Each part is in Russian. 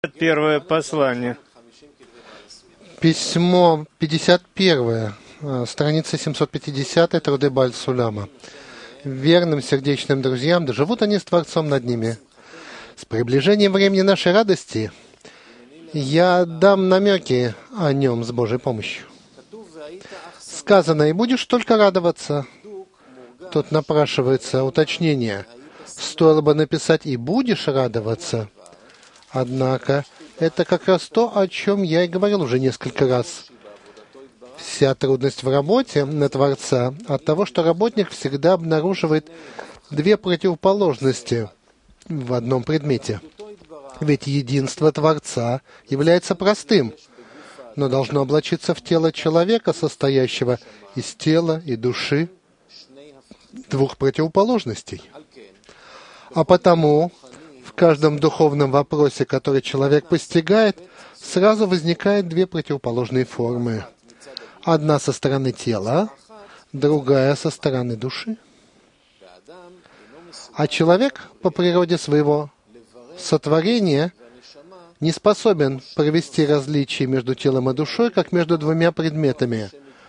Первое послание. Письмо 51, страница 750, труды Бааль-Суляма. Верным сердечным друзьям, да живут они с Творцом над ними. С приближением времени нашей радости я дам намеки о нем с Божьей помощью. Сказано, и будешь только радоваться. Тут напрашивается уточнение. Стоило бы написать «и будешь радоваться». Однако, это как раз то, о чем я и говорил уже несколько раз. Вся трудность в работе на Творца от того, что работник всегда обнаруживает две противоположности в одном предмете. Ведь единство Творца является простым, но должно облачиться в тело человека, состоящего из тела и души, двух противоположностей. А потому в каждом духовном вопросе, который человек постигает, сразу возникают две противоположные формы. Одна со стороны тела, другая со стороны души. А человек по природе своего сотворения не способен провести различие между телом и душой, как между двумя предметами.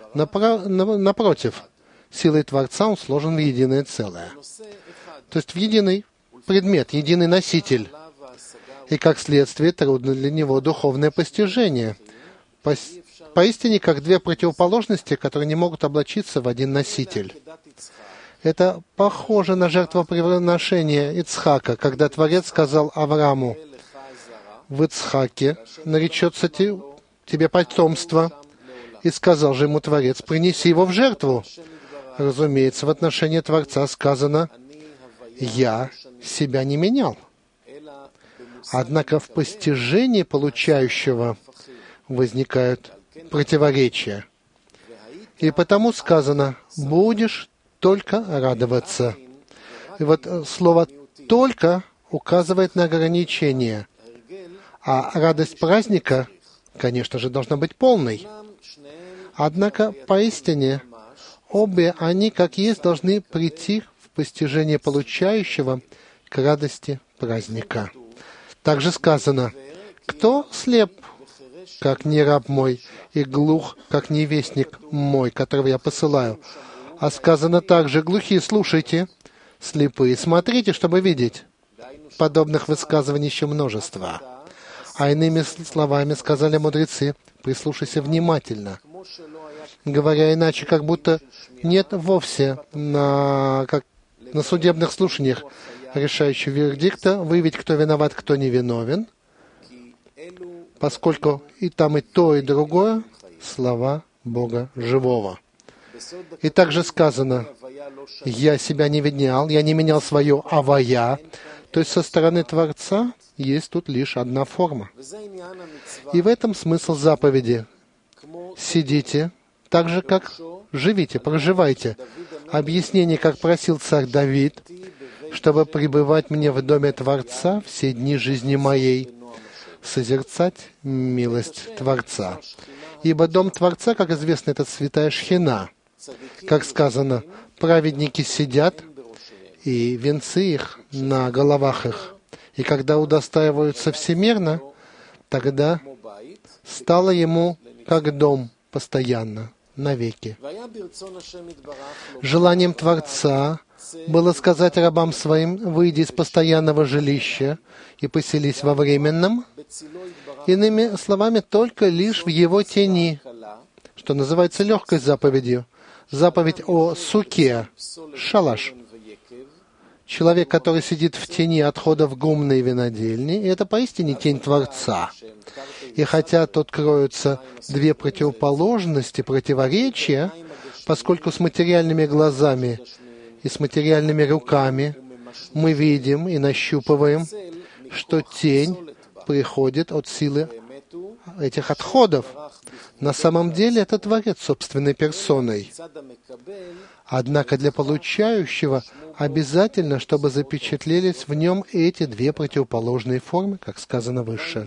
Напротив, силой Творца он сложен в единое целое. То есть в единый предмет, единый носитель. И, как следствие, трудно для него духовное постижение. Поистине, как две противоположности, которые не могут облачиться в один носитель. Это похоже на жертвоприношение Ицхака, когда Творец сказал Аврааму: «В Ицхаке наречется тебе потомство». И сказал же ему Творец: «Принеси его в жертву». Разумеется, в отношении Творца сказано: «Я себя не менял». Однако в постижении получающего возникают противоречия. И потому сказано: «Будешь только радоваться». И вот слово «только» указывает на ограничение. А радость праздника, конечно же, должна быть полной. Однако, поистине, обе они, как есть, должны прийти в постижение получающего к радости праздника. Также сказано: «Кто слеп, как не раб мой, и глух, как невестник мой, которого я посылаю?» А сказано также: «Глухие, слушайте, слепые, смотрите, чтобы видеть». Подобных высказываний еще множество. А иными словами сказали мудрецы: «Прислушайся внимательно». Говоря иначе, как будто нет вовсе на судебных слушаниях решающего вердикта выявить, кто виноват, кто не виновен, поскольку и там, и то, и другое — слова Бога живого. И также сказано: «Я себя не менял, я не менял свое авая». То есть со стороны Творца есть тут лишь одна форма. И в этом смысл заповеди. Сидите так же, как живите, проживайте. Объяснение, как просил царь Давид, чтобы пребывать мне в доме Творца все дни жизни моей, созерцать милость Творца. Ибо дом Творца, как известно, это святая шхина. Как сказано, праведники сидят, и венцы их на головах их. И когда удостаиваются всемирно, тогда стало ему как дом постоянно, навеки. Желанием Творца было сказать рабам своим: «Выйди из постоянного жилища и поселись во временном». Иными словами, только лишь в его тени, что называется легкой заповедью. Заповедь о суке, шалаш. Человек, который сидит в тени отходов гумной винодельни, это поистине тень Творца. И хотя тут кроются две противоположности, противоречия, поскольку с материальными глазами и с материальными руками мы видим и нащупываем, что тень приходит от силы этих отходов. На самом деле это Творец собственной персоной. Однако для получающего обязательно, чтобы запечатлелись в нем эти две противоположные формы, как сказано выше.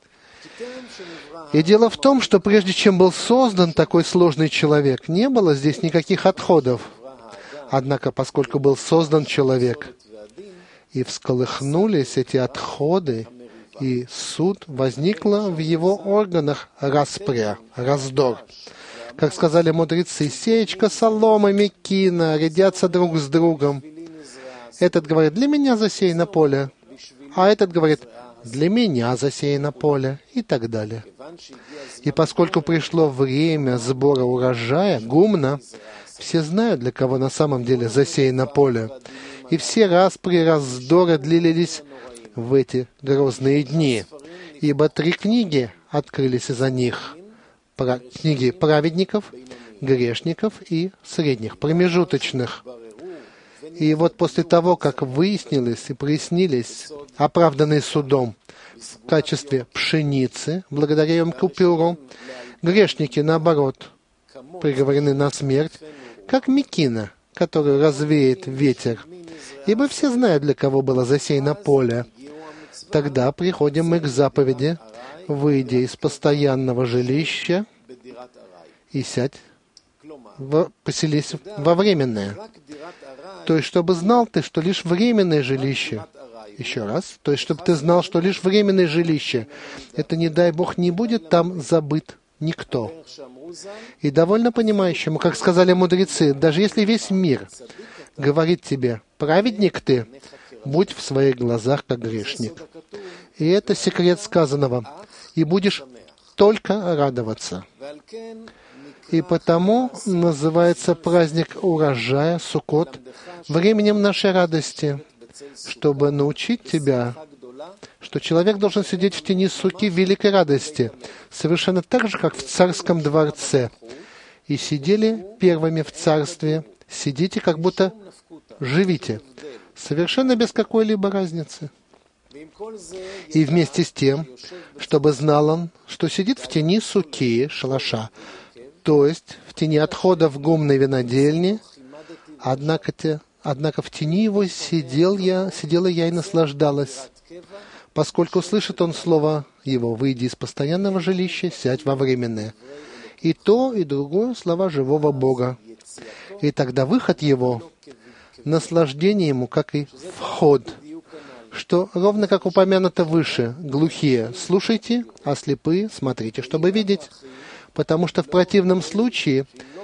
И дело в том, что прежде чем был создан такой сложный человек, не было здесь никаких отходов. Однако, поскольку был создан человек, и всколыхнулись эти отходы И суд возникла в его органах распря, раздор. Как сказали мудрецы, сеечка соломы, мекина рядятся друг с другом. Этот говорит, для меня засеяно поле, а этот говорит, для меня засеяно поле, и так далее. И поскольку пришло время сбора урожая, гумна, все знают, для кого на самом деле засеяно поле. И все распри раздоры длились в эти грозные дни, ибо 3 книги открылись из-за них. Книги праведников, грешников и средних, промежуточных. И вот после того, как выяснились и прояснились оправданные судом в качестве пшеницы, благодаря Йом-Кипуру, грешники, наоборот, приговорены на смерть, как мекина, которую развеет ветер. Ибо все знают, для кого было засеяно поле. Тогда приходим мы к заповеди, выйдя из постоянного жилища и поселись во временное. То есть, чтобы знал ты, что лишь временное жилище. Еще раз. То есть, чтобы ты знал, что лишь временное жилище. Это, не дай Бог, не будет там забыт никто. И довольно понимающему, как сказали мудрецы, даже если весь мир говорит тебе, праведник ты, будь в своих глазах как грешник. И это секрет сказанного. И будешь только радоваться. И потому называется праздник урожая, Суккот, временем нашей радости, чтобы научить тебя, что человек должен сидеть в тени суки в великой радости, совершенно так же, как в царском дворце. И сидели первыми в царстве, сидите, как будто живите, совершенно без какой-либо разницы. И вместе с тем, чтобы знал он, что сидит в тени суки, шалаша, то есть в тени отходов гумной винодельни, однако в тени его сидела я и наслаждалась, поскольку слышит он слово его, выйди из постоянного жилища, сядь во временное. И то, и другое слова живого Бога. И тогда выход его, наслаждение ему, как и вход, что ровно как упомянуто выше, глухие слушайте, а слепые смотрите, чтобы видеть. Потому что в противном случае,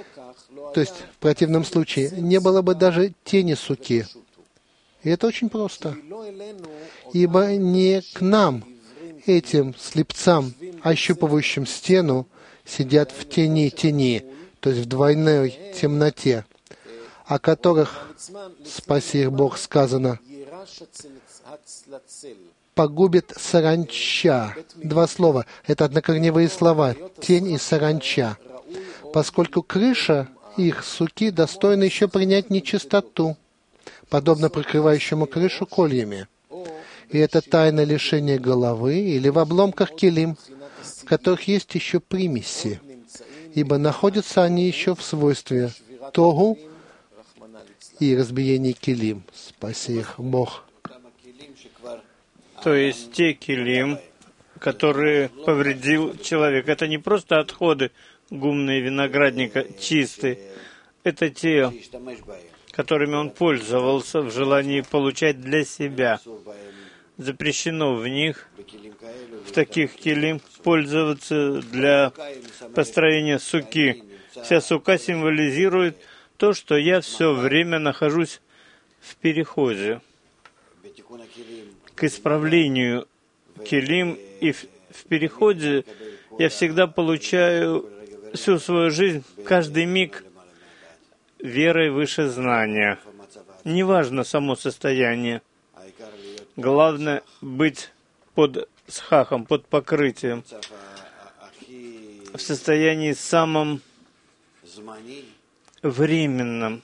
не было бы даже тени суки. И это очень просто. Ибо не к нам, этим слепцам, ощупывающим стену, сидят в тени, то есть в двойной темноте, о которых, спаси их Бог, сказано, погубит саранча. 2 слова. Это однокорневые слова. Тень и саранча. Поскольку крыша их суки достойна еще принять нечистоту, подобно прикрывающему крышу кольями. И это тайна лишения головы или в обломках килим, в которых есть еще примеси, ибо находятся они еще в свойстве тогу и разбиении килим. Спаси их Бог. То есть те килим, которые повредил человек, это не просто отходы гумные виноградника чистые, это те, которыми он пользовался в желании получать для себя. Запрещено в них, в таких килим, пользоваться для построения суки. Вся сука символизирует то, что я все время нахожусь в переходе к исправлению килим, и в переходе я всегда получаю всю свою жизнь, каждый миг, верой выше знания. Неважно само состояние. Главное быть под схахом, под покрытием, в состоянии самом временном,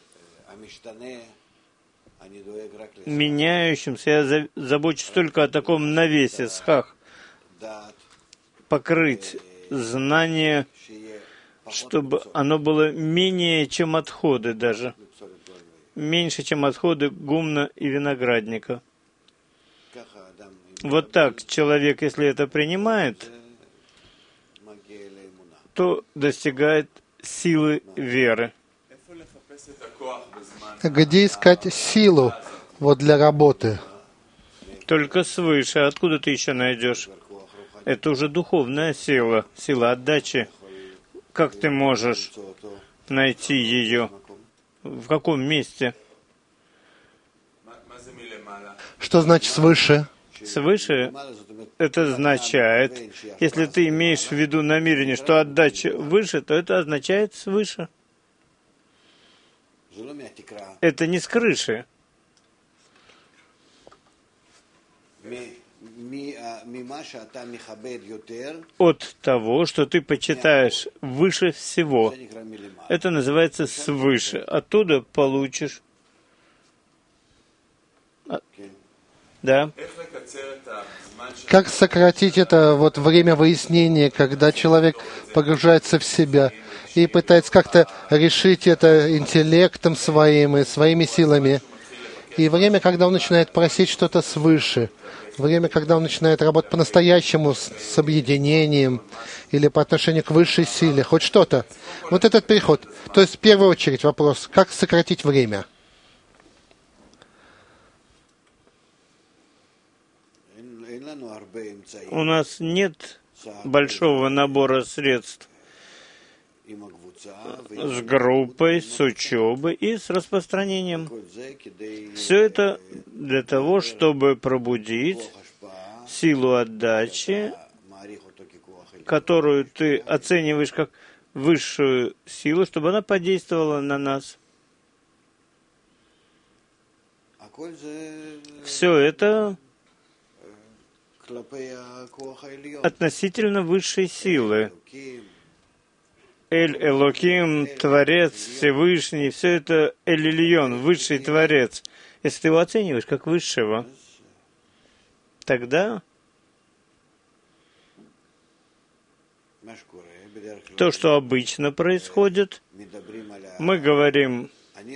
меняющимся. Я забочусь только о таком навесе, схах, покрыть знание, чтобы оно было менее, чем отходы даже, меньше, чем отходы гумна и виноградника. Вот так человек, если это принимает, то достигает силы веры. Где искать силу для работы? только свыше. Откуда ты еще найдешь? Это уже духовная сила, сила отдачи. Как ты можешь найти ее? В каком месте? Что значит свыше? Свыше это означает, если ты имеешь в виду намерение, что отдача выше, то это означает свыше. Это не с крыши. От того, что ты почитаешь выше всего. Это называется свыше. Оттуда получишь. Да. Как сократить это вот время выяснения, когда человек погружается в себя и пытается как-то решить это интеллектом своим и своими силами? И время, когда он начинает просить что-то свыше, время, когда он начинает работать по-настоящему с объединением или по отношению к высшей силе, хоть что-то. Вот этот переход. То есть, в первую очередь, вопрос, как сократить время? У нас нет большого набора средств с группой, с учебой и с распространением. Все это для того, чтобы пробудить силу отдачи, которую ты оцениваешь как высшую силу, чтобы она подействовала на нас. Все это относительно высшей силы. Эль-Элоким, Творец, Всевышний, все это Эль-Ильон, высший Творец. Если ты его оцениваешь как высшего, тогда то, что обычно происходит, мы говорим,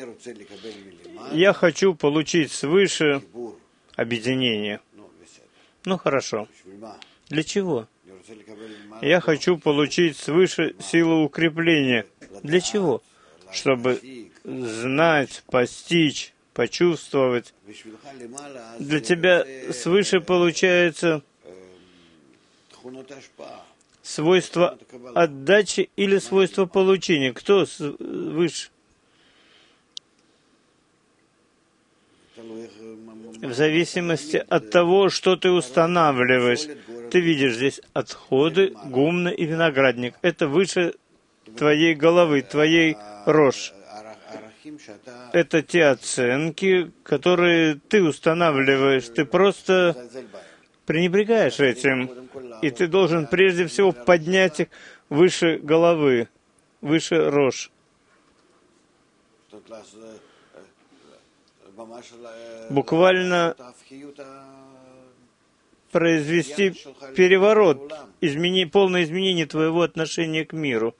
я хочу получить свыше объединение. Ну хорошо. Для чего? Я хочу получить свыше силу укрепления. Для чего? Чтобы знать, постичь, почувствовать. Для тебя свыше получается свойство отдачи или свойство получения. Кто выше? В зависимости от того, что ты устанавливаешь. Ты видишь здесь отходы, гумна и виноградник. Это выше твоей головы, твоей рожь. Это те оценки, которые ты устанавливаешь. Ты просто пренебрегаешь этим. И ты должен прежде всего поднять их выше головы, выше рожь. Буквально произвести переворот, полное изменение твоего отношения к миру.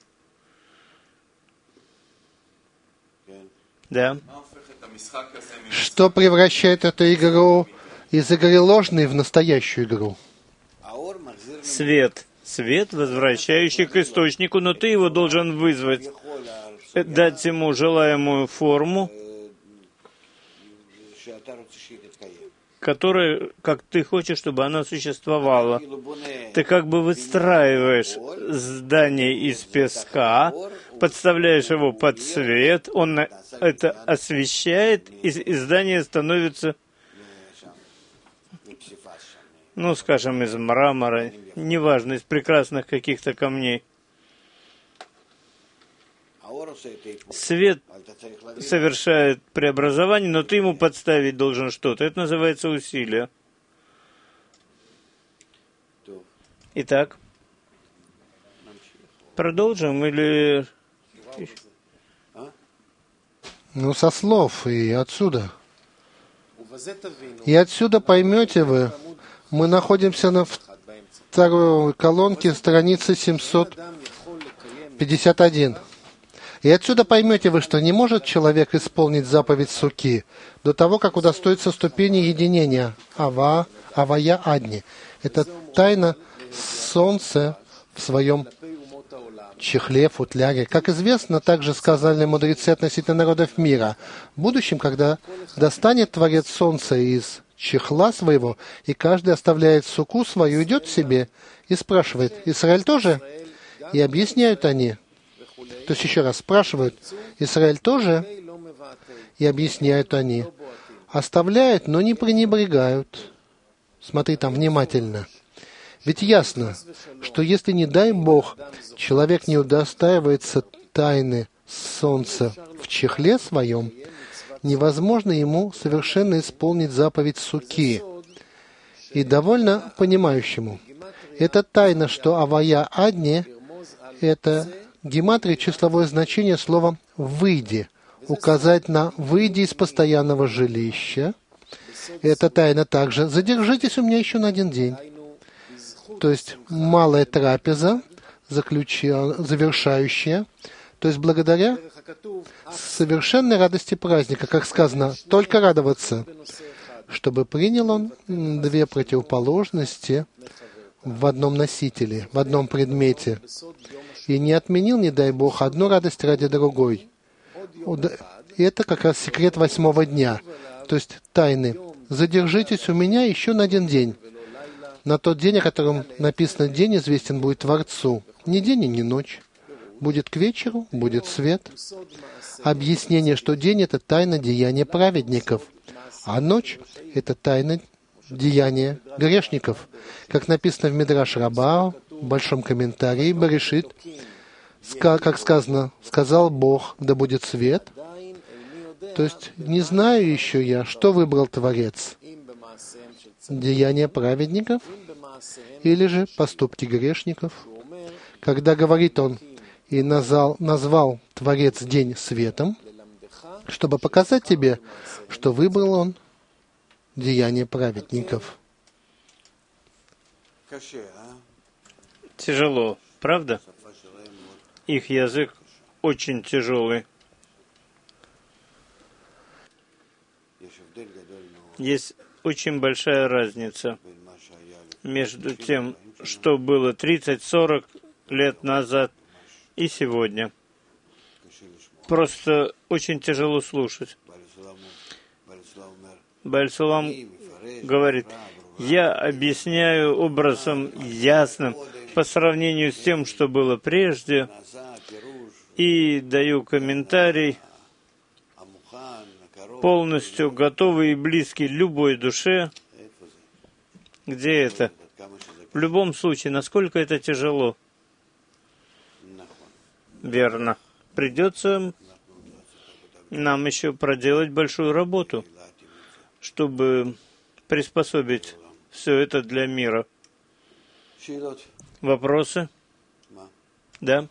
Да. Что превращает эту игру из игры ложной в настоящую игру? Свет. Свет, возвращающий к источнику, но ты его должен вызвать, дать ему желаемую форму, которая, как ты хочешь, чтобы она существовала. Ты как бы выстраиваешь здание из песка, подставляешь его под свет, он это освещает, и здание становится, ну, скажем, из мрамора, неважно, из прекрасных каких-то камней. Свет совершает преобразование, но ты ему подставить должен что-то. Это называется усилие. Итак, продолжим или... Ну, со слов и отсюда. И отсюда поймете вы, мы находимся на второй колонке страницы 751. И отсюда поймете вы, что не может человек исполнить заповедь Суки до того, как удостоится ступени единения Авая Адни. Это тайна солнца в своем чехле, футляре. Как известно, также сказали мудрецы относительно народов мира. В будущем, когда достанет Творец Солнца из чехла своего, и каждый оставляет суку свою, идет себе и спрашивает: «Израиль тоже?» И объясняют они. То есть еще раз спрашивают: «Израиль тоже?» И объясняют они. Оставляют, но не пренебрегают. Смотри там внимательно. Ведь ясно, что если, не дай Бог, человек не удостаивается тайны солнца в чехле своем, невозможно ему совершенно исполнить заповедь суки. И довольно понимающему. Это тайна, что Авая Адни — это гематрия, числовое значение слова «выйди», указать на «выйди из постоянного жилища». Это тайна также «задержитесь у меня еще на один день». То есть малая трапеза, завершающая, то есть благодаря совершенной радости праздника, как сказано, только радоваться, чтобы принял он две противоположности в одном носителе, в одном предмете, и не отменил, не дай Бог, одну радость ради другой. И это как раз секрет 8-го дня, то есть тайны. «Задержитесь у меня еще на один день». На тот день, о котором написано «день известен будет Творцу». Ни день и ни ночь. Будет к вечеру, будет свет. Объяснение, что день — это тайна деяния праведников, а ночь — это тайна деяния грешников. Как написано в Мидраш Раббау, в большом комментарии Берешит, как сказано, сказал Бог: «Да будет свет». То есть не знаю еще я, что выбрал Творец. Деяния праведников или же поступки грешников. Когда говорит он: «И назвал Творец день светом», чтобы показать тебе, что выбрал он деяния праведников. Тяжело, правда? Их язык очень тяжелый. Есть очень большая разница между тем, что было 30-40 лет назад и сегодня. Просто очень тяжело слушать. Бааль Сулам говорит: «Я объясняю образом ясным по сравнению с тем, что было прежде, и даю комментарий, полностью готовый и близкий любой душе». Где это? В любом случае, насколько это тяжело. Верно. Придется нам еще проделать большую работу, чтобы приспособить все это для мира. Вопросы? Да?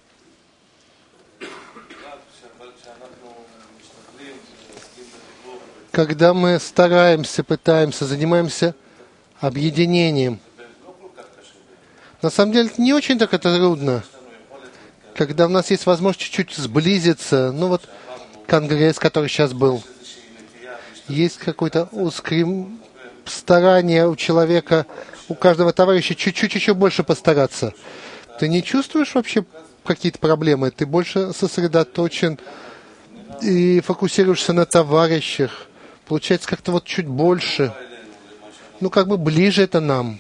Когда мы стараемся, пытаемся, занимаемся объединением, на самом деле это не очень так это трудно. Когда у нас есть возможность чуть-чуть сблизиться, ну вот конгресс, который сейчас был, есть какое-то старание у человека, у каждого товарища чуть-чуть еще больше постараться. Ты не чувствуешь вообще какие-то проблемы? Ты больше сосредоточен и фокусируешься на товарищах. Получается как-то вот чуть больше. Ну, как бы ближе это нам.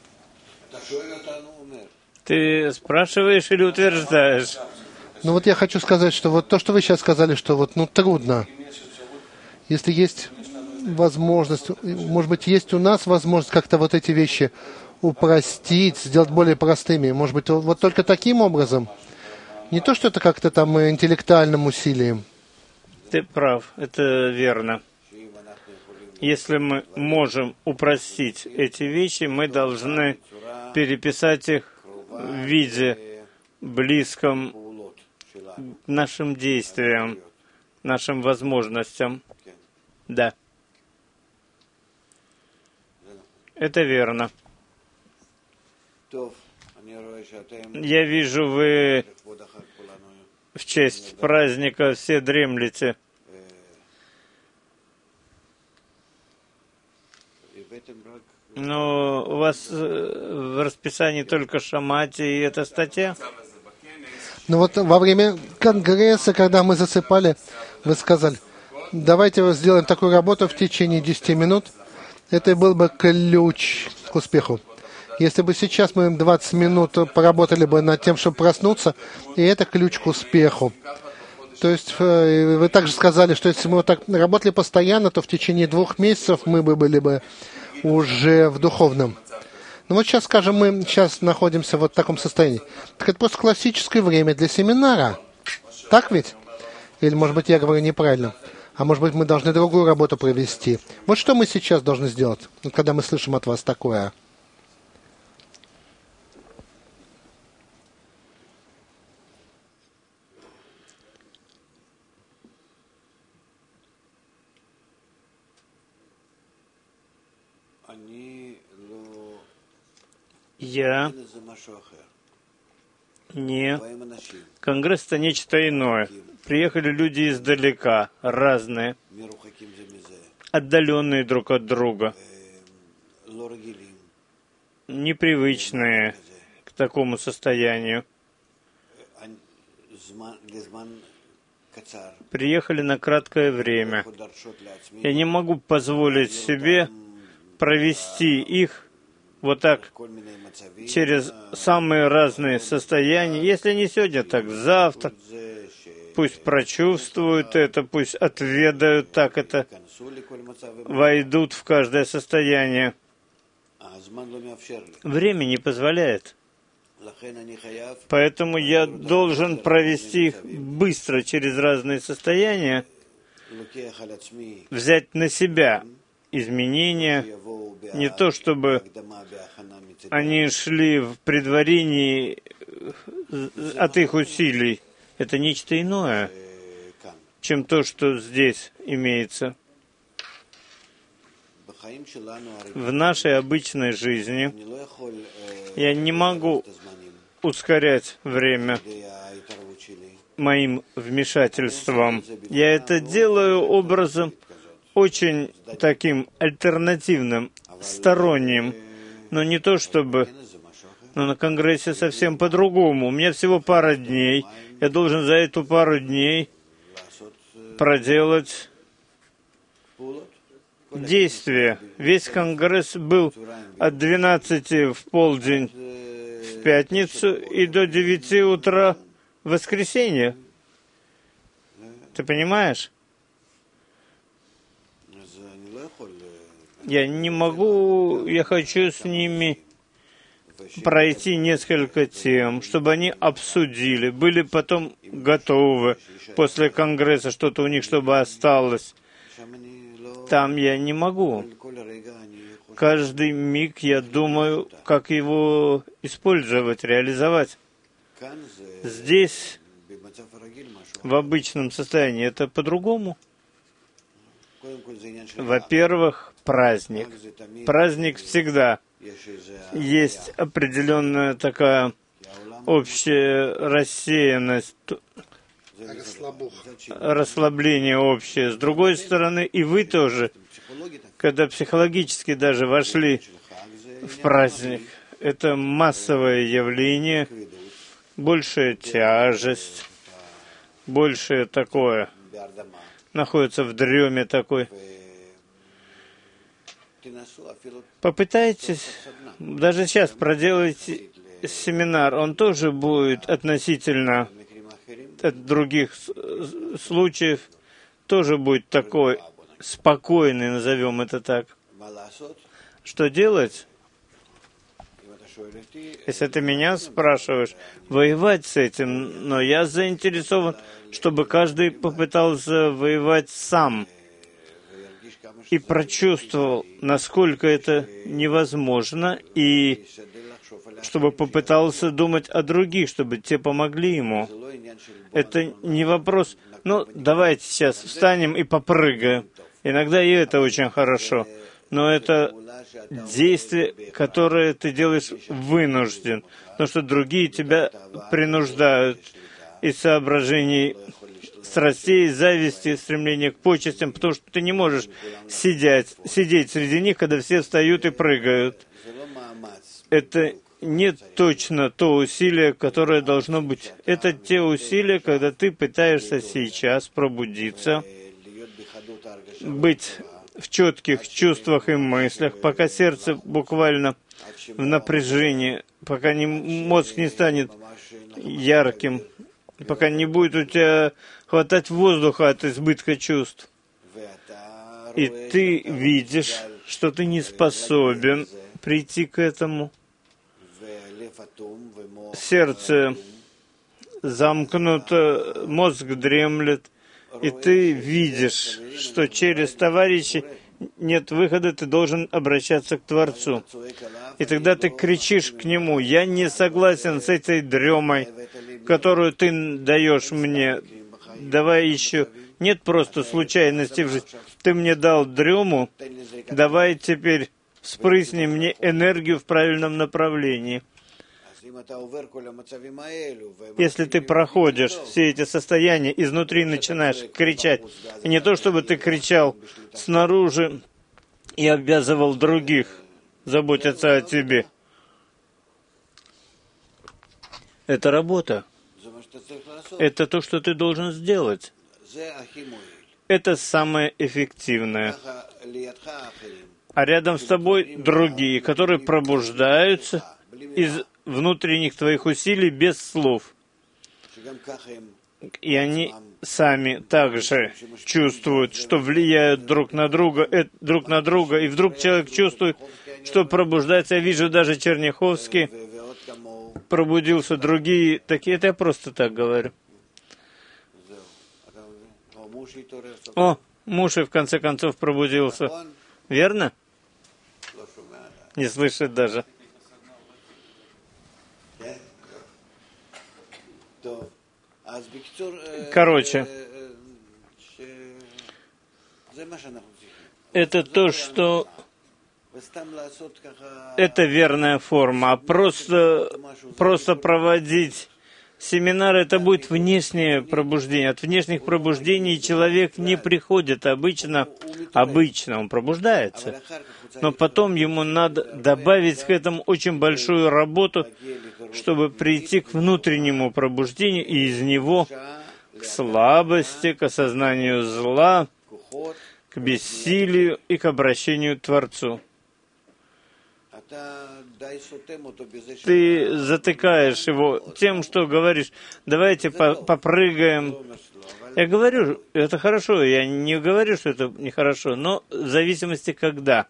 Ты спрашиваешь или утверждаешь? Ну вот я хочу сказать, что вот то, что вы сейчас сказали, что вот, ну, трудно. Если есть возможность, может быть, есть у нас возможность как-то вот эти вещи упростить, сделать более простыми. Может быть, вот только таким образом. Не то, что это как-то там интеллектуальным усилием. Ты прав, это верно. Если мы можем упростить эти вещи, мы должны переписать их в виде близком нашим действиям, нашим возможностям. Да. Это верно. Я вижу, вы в честь праздника все дремлете. Но у вас в расписании только Шамати и эта статья? Но вот во время конгресса, когда мы засыпали, вы сказали, давайте сделаем такую работу в течение 10 минут. Это был бы ключ к успеху. Если бы сейчас мы 20 минут поработали бы над тем, чтобы проснуться, и это ключ к успеху. То есть вы также сказали, что если мы вот так работали постоянно, то в течение 2 месяцев мы бы были бы уже в духовном. Ну вот сейчас, скажем, мы сейчас находимся вот в таком состоянии. Так это просто классическое время для семинара. Так ведь? Или, может быть, я говорю неправильно? А может быть, мы должны другую работу провести. Вот что мы сейчас должны сделать, когда мы слышим от вас такое? Я не... Конгресс — это нечто иное. Приехали люди издалека, разные, отдаленные друг от друга, непривычные к такому состоянию. Приехали на краткое время. Я не могу позволить себе провести их вот так через самые разные состояния. Если не сегодня, так завтра. Пусть прочувствуют это, пусть отведают так это, войдут в каждое состояние. Время не позволяет. Поэтому я должен провести их быстро через разные состояния, взять на себя изменения, не то чтобы они шли в предварении от их усилий. Это нечто иное, чем то, что здесь имеется. В нашей обычной жизни я не могу ускорять время моим вмешательством. Я это делаю образом очень таким альтернативным, сторонним, но не то чтобы... Но на Конгрессе совсем по-другому. У меня всего пара дней. Я должен за эту пару дней проделать действия. Весь Конгресс был от 12 в полдень в пятницу и до 9 утра в воскресенье. Ты понимаешь? Я не могу, я хочу с ними пройти несколько тем, чтобы они обсудили, были потом готовы после Конгресса, что-то у них, чтобы осталось. Там я не могу. Каждый миг я думаю, как его использовать, реализовать. Здесь, в обычном состоянии, это по-другому. Во-первых, праздник. Праздник всегда. Есть определенная такая общая рассеянность, расслабление общее. С другой стороны, и вы тоже, когда психологически даже вошли в праздник, это массовое явление, большая тяжесть, большее такое, находится в дреме такой. Попытайтесь, даже сейчас проделайте семинар, он тоже будет относительно от других случаев, тоже будет такой спокойный, назовем это так. Что делать? Если ты меня спрашиваешь, воевать с этим, но я заинтересован, чтобы каждый попытался воевать сам и прочувствовал, насколько это невозможно, и чтобы попытался думать о других, чтобы те помогли ему. Это не вопрос, ну, давайте сейчас встанем и попрыгаем. Иногда и это очень хорошо. Но это действие, которое ты делаешь вынужден, потому что другие тебя принуждают из соображений страстей, зависти, стремления к почестям, потому что ты не можешь сидеть среди них, когда все встают и прыгают. Это нет точно то усилие, которое должно быть. Это те усилия, когда ты пытаешься сейчас пробудиться, быть в четких чувствах и мыслях, пока сердце буквально в напряжении, пока мозг не станет ярким, пока не будет у тебя хватать воздуха от избытка чувств. И ты видишь, что ты не способен прийти к этому. Сердце замкнуто, мозг дремлет, и ты видишь, что через товарищей нет выхода, ты должен обращаться к Творцу. И тогда ты кричишь к Нему: «Я не согласен с этой дремой, которую ты даешь мне. Давай еще». Нет просто случайности в жизни. Ты мне дал дрему, давай теперь вспрысни мне энергию в правильном направлении. Если ты проходишь все эти состояния, изнутри начинаешь кричать, и не то чтобы ты кричал снаружи и обязывал других заботиться о тебе. Это работа. Это то, что ты должен сделать. Это самое эффективное. А рядом с тобой другие, которые пробуждаются из внутренних твоих усилий без слов. И они сами также чувствуют, что влияют друг на друга, и вдруг человек чувствует, что пробуждается. Я вижу, даже Черняховский пробудился, другие такие. Это я просто так говорю. О, муж и в конце концов пробудился. Верно? Не слышит даже. Короче, это то, что это верная форма, а просто проводить семинары, это будет внешнее пробуждение. От внешних пробуждений человек не приходит обычно он пробуждается. Но потом ему надо добавить к этому очень большую работу, чтобы прийти к внутреннему пробуждению и из него к слабости, к осознанию зла, к бессилию и к обращению к Творцу. Ты затыкаешь его тем, что говоришь: давайте попрыгаем. Я говорю, это хорошо, я не говорю, что это нехорошо, но в зависимости когда.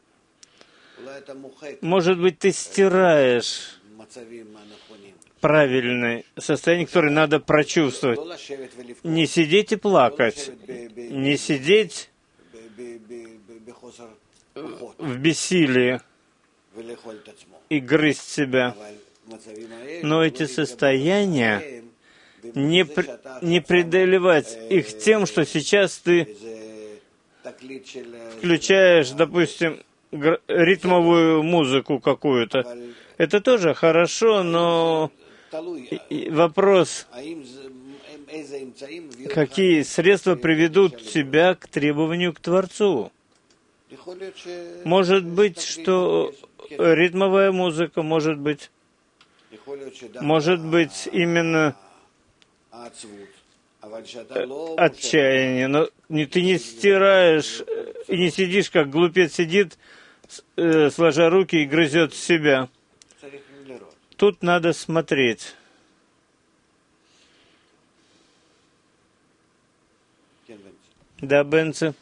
Может быть, ты стираешь правильное состояние, которое надо прочувствовать. Не сидеть и плакать, не сидеть в бессилии и грызть себя. Но эти состояния, не преодолевать их тем, что сейчас ты включаешь, допустим, ритмовую музыку какую-то. Это тоже хорошо, но вопрос, какие средства приведут тебя к требованию к Творцу. Может быть, что ритмовая музыка, может быть именно отчаяние, но ты не стираешь и не сидишь, как глупец сидит, сложа руки и грызет себя. Тут надо смотреть. Да, Бенце?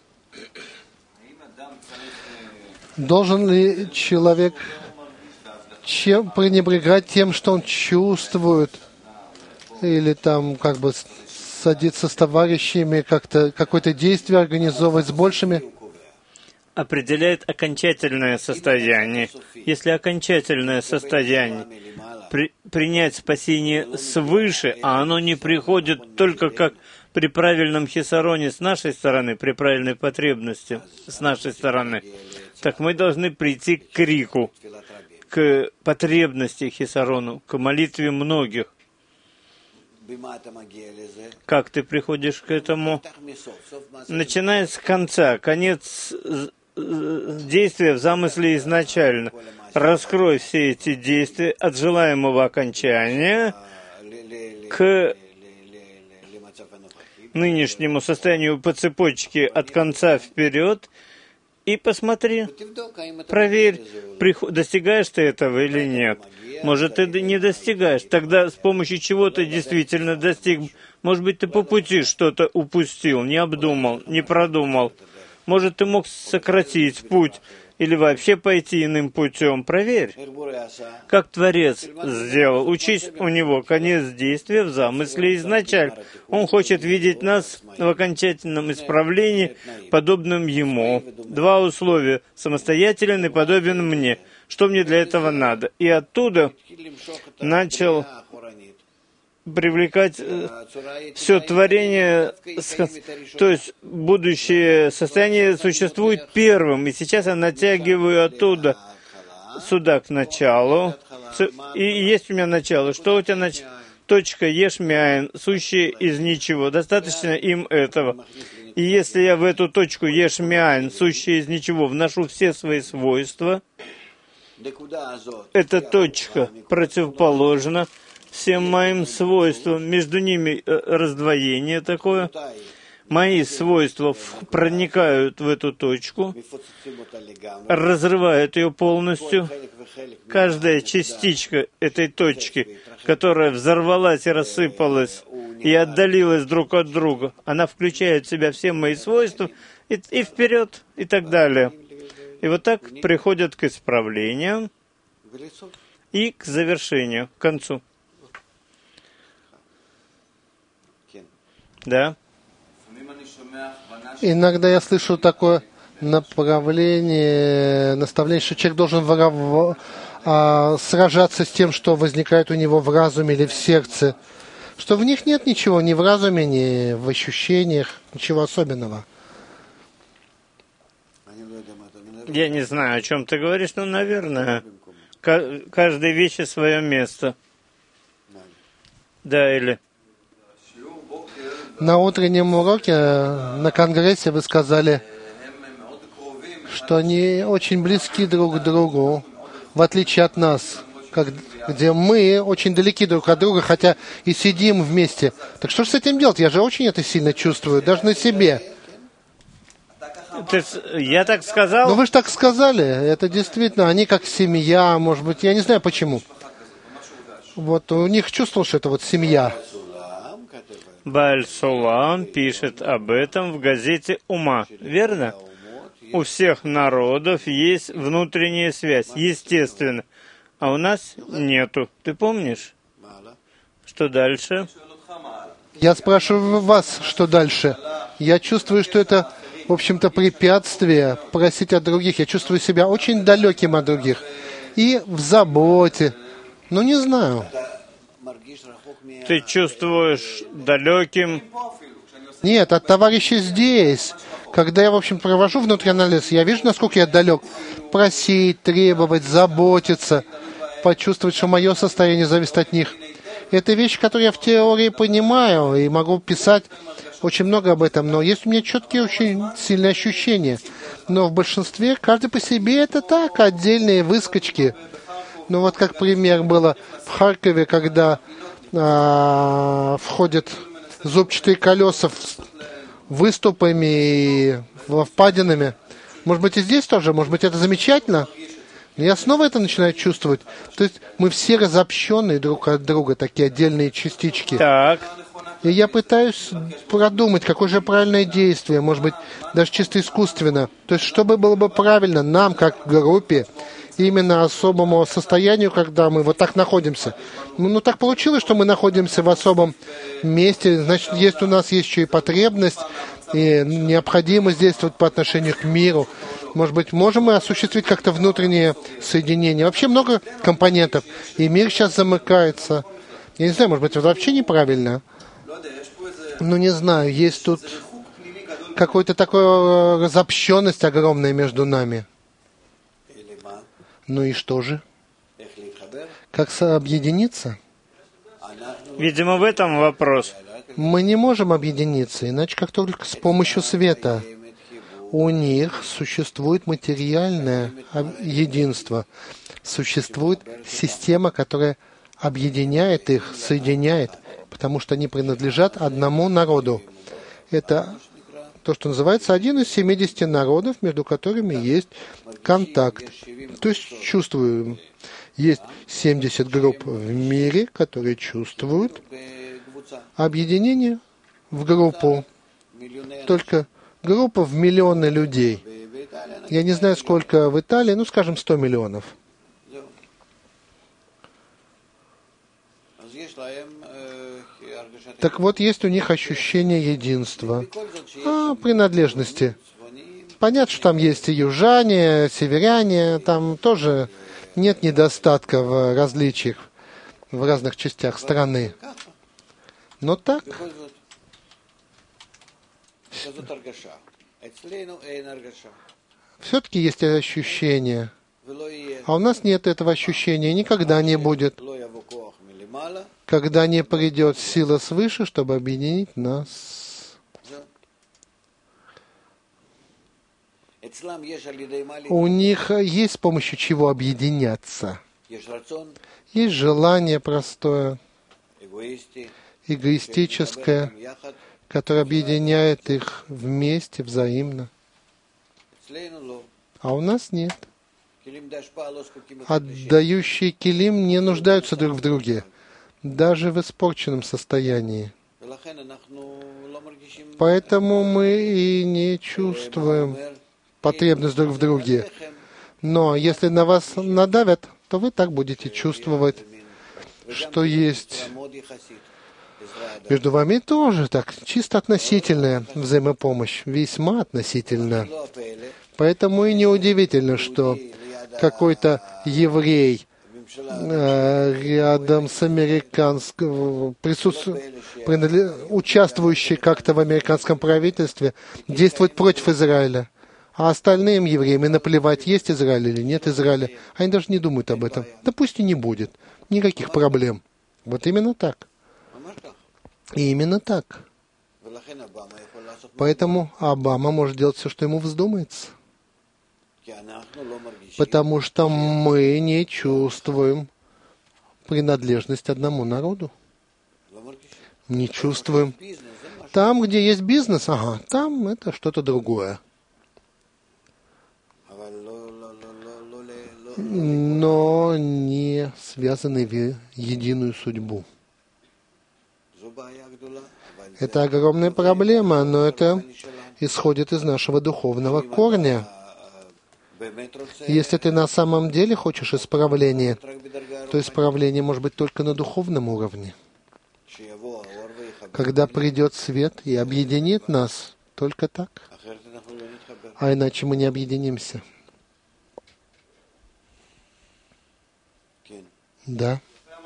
Должен ли человек пренебрегать тем, что он чувствует, или там как бы садиться с товарищами, как-то какое-то действие организовывать с большими? Определяет окончательное состояние. Если окончательное состояние принять спасение свыше, а оно не приходит только как при правильном хисароне с нашей стороны, при правильной потребности с нашей стороны, так мы должны прийти к крику, к потребности хисарону, к молитве многих. Как ты приходишь к этому? Начиная с конца. Конец действия в замысле изначально. раскрой все эти действия от желаемого окончания к нынешнему состоянию по цепочке от конца вперед, и посмотри, проверь, достигаешь ты этого или нет. Может, ты не достигаешь. Тогда с помощью чего ты действительно достиг? Может быть, ты по пути что-то упустил, не обдумал, не продумал. Может, ты мог сократить путь или вообще пойти иным путем. Проверь, как Творец сделал. Учись у него конец действия в замысле изначально. Он хочет видеть нас в окончательном исправлении, подобным ему. Два условия: самостоятелен и подобен мне. Что мне для этого надо? И оттуда начал привлекать все творение, то есть будущее состояние существует первым, и сейчас я натягиваю оттуда сюда к началу, и есть у меня начало. Что у тебя точка еш мяин, сущее из ничего, достаточно им этого. И если я в эту точку еш мяин, сущее из ничего, вношу все свои свойства, эта точка противоположна всем моим свойствам, между ними раздвоение такое. Мои свойства проникают в эту точку, разрывают ее полностью. Каждая частичка этой точки, которая взорвалась и рассыпалась, и отдалилась друг от друга, она включает в себя все мои свойства, и вперед, и так далее. И вот так приходят к исправлению и к завершению, к концу. Да. Иногда я слышу такое наставление, что человек должен сражаться с тем, что возникает у него в разуме или в сердце, что в них нет ничего, ни в разуме, ни в ощущениях, ничего особенного. Я не знаю, о чем ты говоришь, но, наверное, каждой вещи свое место. Да, или... На утреннем уроке на конгрессе вы сказали, что они очень близки друг к другу, в отличие от нас, где мы очень далеки друг от друга, хотя и сидим вместе. Так что же с этим делать? Я же очень это сильно чувствую, даже на себе. Я так сказал? Ну вы же так сказали, это действительно, они как семья, может быть, я не знаю почему. Вот у них чувствовал, что это вот семья. Бааль Сулам пишет об этом в газете «Ума», верно? У всех народов есть внутренняя связь, естественно, а у нас нету. Ты помнишь? Что дальше? Я спрашиваю вас, что дальше. Я чувствую, что это, в общем-то, препятствие просить от других. Я чувствую себя очень далеким от других. И в заботе. Ну, не знаю. Ты чувствуешь далеким? Нет, от товарища здесь. Когда я, в общем, провожу внутренний анализ, я вижу, насколько я далек. Просить, требовать, заботиться, почувствовать, что мое состояние зависит от них. Это вещь, которую я в теории понимаю и могу писать очень много об этом, но есть у меня четкие, очень сильные ощущения. Но в большинстве каждый по себе это так, отдельные выскочки. Ну вот как пример было в Харькове, когда входят зубчатые колеса выступами и впадинами. Может быть, и здесь тоже, может быть, это замечательно. Но я снова это начинаю чувствовать. То есть мы все разобщенные друг от друга, такие отдельные частички. Так. И я пытаюсь продумать, какое же правильное действие, может быть, даже чисто искусственно. То есть, что было бы правильно нам, как группе, именно особому состоянию, когда мы вот так находимся. Ну, так получилось, что мы находимся в особом месте, значит, у нас есть еще и потребность, и необходимость действовать по отношению к миру. Может быть, можем мы осуществить как-то внутреннее соединение. Вообще много компонентов, и мир сейчас замыкается. Я не знаю, может быть, это вообще неправильно. Ну, не знаю, есть тут какая-то такая разобщенность огромная между нами. Ну и что же? Как объединиться? Видимо, в этом вопрос. Мы не можем объединиться, иначе как только с помощью света. У них существует материальное единство. Существует система, которая объединяет их, соединяет, потому что они принадлежат одному народу. Это то, что называется один из 70 народов, между которыми есть контакт. То есть чувствуем. Есть 70 групп в мире, которые чувствуют объединение в группу. Только группа в миллионы людей. Я не знаю, сколько в Италии, ну, скажем, 100 миллионов. Так вот, есть у них ощущение единства, принадлежности. Понятно, что там есть и южане, северяне, там тоже нет недостатка в различиях в разных частях страны. Но так, все-таки есть ощущение. А у нас нет этого ощущения, никогда не будет, когда не придет сила свыше, чтобы объединить нас. У них есть с помощью чего объединяться. Есть желание простое, эгоистическое, которое объединяет их вместе, взаимно. А у нас нет. Отдающие килим не нуждаются друг в друге, даже в испорченном состоянии. Поэтому мы и не чувствуем потребность друг в друге. Но если на вас надавят, то вы так будете чувствовать, что есть между вами тоже так, чисто относительная взаимопомощь, весьма относительно. Поэтому и неудивительно, что какой-то еврей рядом с американским, участвующий как-то в американском правительстве, действует против Израиля. А остальным евреям и наплевать, есть Израиль или нет Израиля. Они даже не думают об этом. Да пусть и не будет. Никаких проблем. Вот именно так. И именно так. Поэтому Обама может делать все, что ему вздумается. Потому что мы не чувствуем принадлежность одному народу. Не чувствуем. Там, где есть бизнес, там это что-то другое. Но не связаны в единую судьбу. Это огромная проблема, но это исходит из нашего духовного корня. Если ты на самом деле хочешь исправления, то исправление может быть только на духовном уровне. Когда придет свет и объединит нас, только так. А иначе мы не объединимся. Да.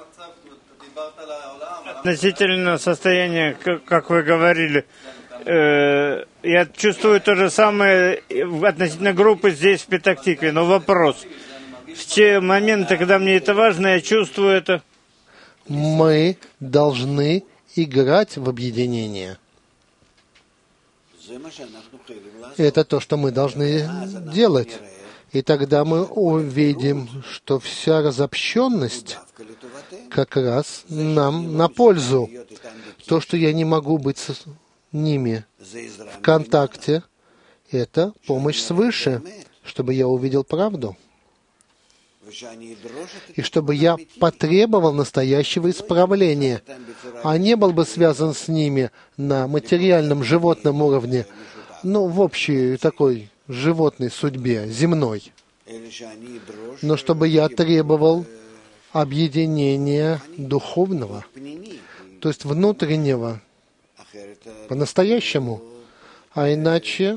Относительно состояния, как вы говорили, я чувствую то же самое относительно группы здесь, в Петах-Тикве. Но вопрос. В те моменты, когда мне это важно, я чувствую это. Мы должны играть в объединение. Это то, что мы должны делать. И тогда мы увидим, что вся разобщенность как раз нам на пользу. То, что я не могу быть с ними в контакте, это помощь свыше, чтобы я увидел правду. И чтобы я потребовал настоящего исправления, а не был бы связан с ними на материальном животном уровне, в общей такой животной судьбе, земной. Но чтобы я требовал объединения духовного, то есть внутреннего, по-настоящему. А иначе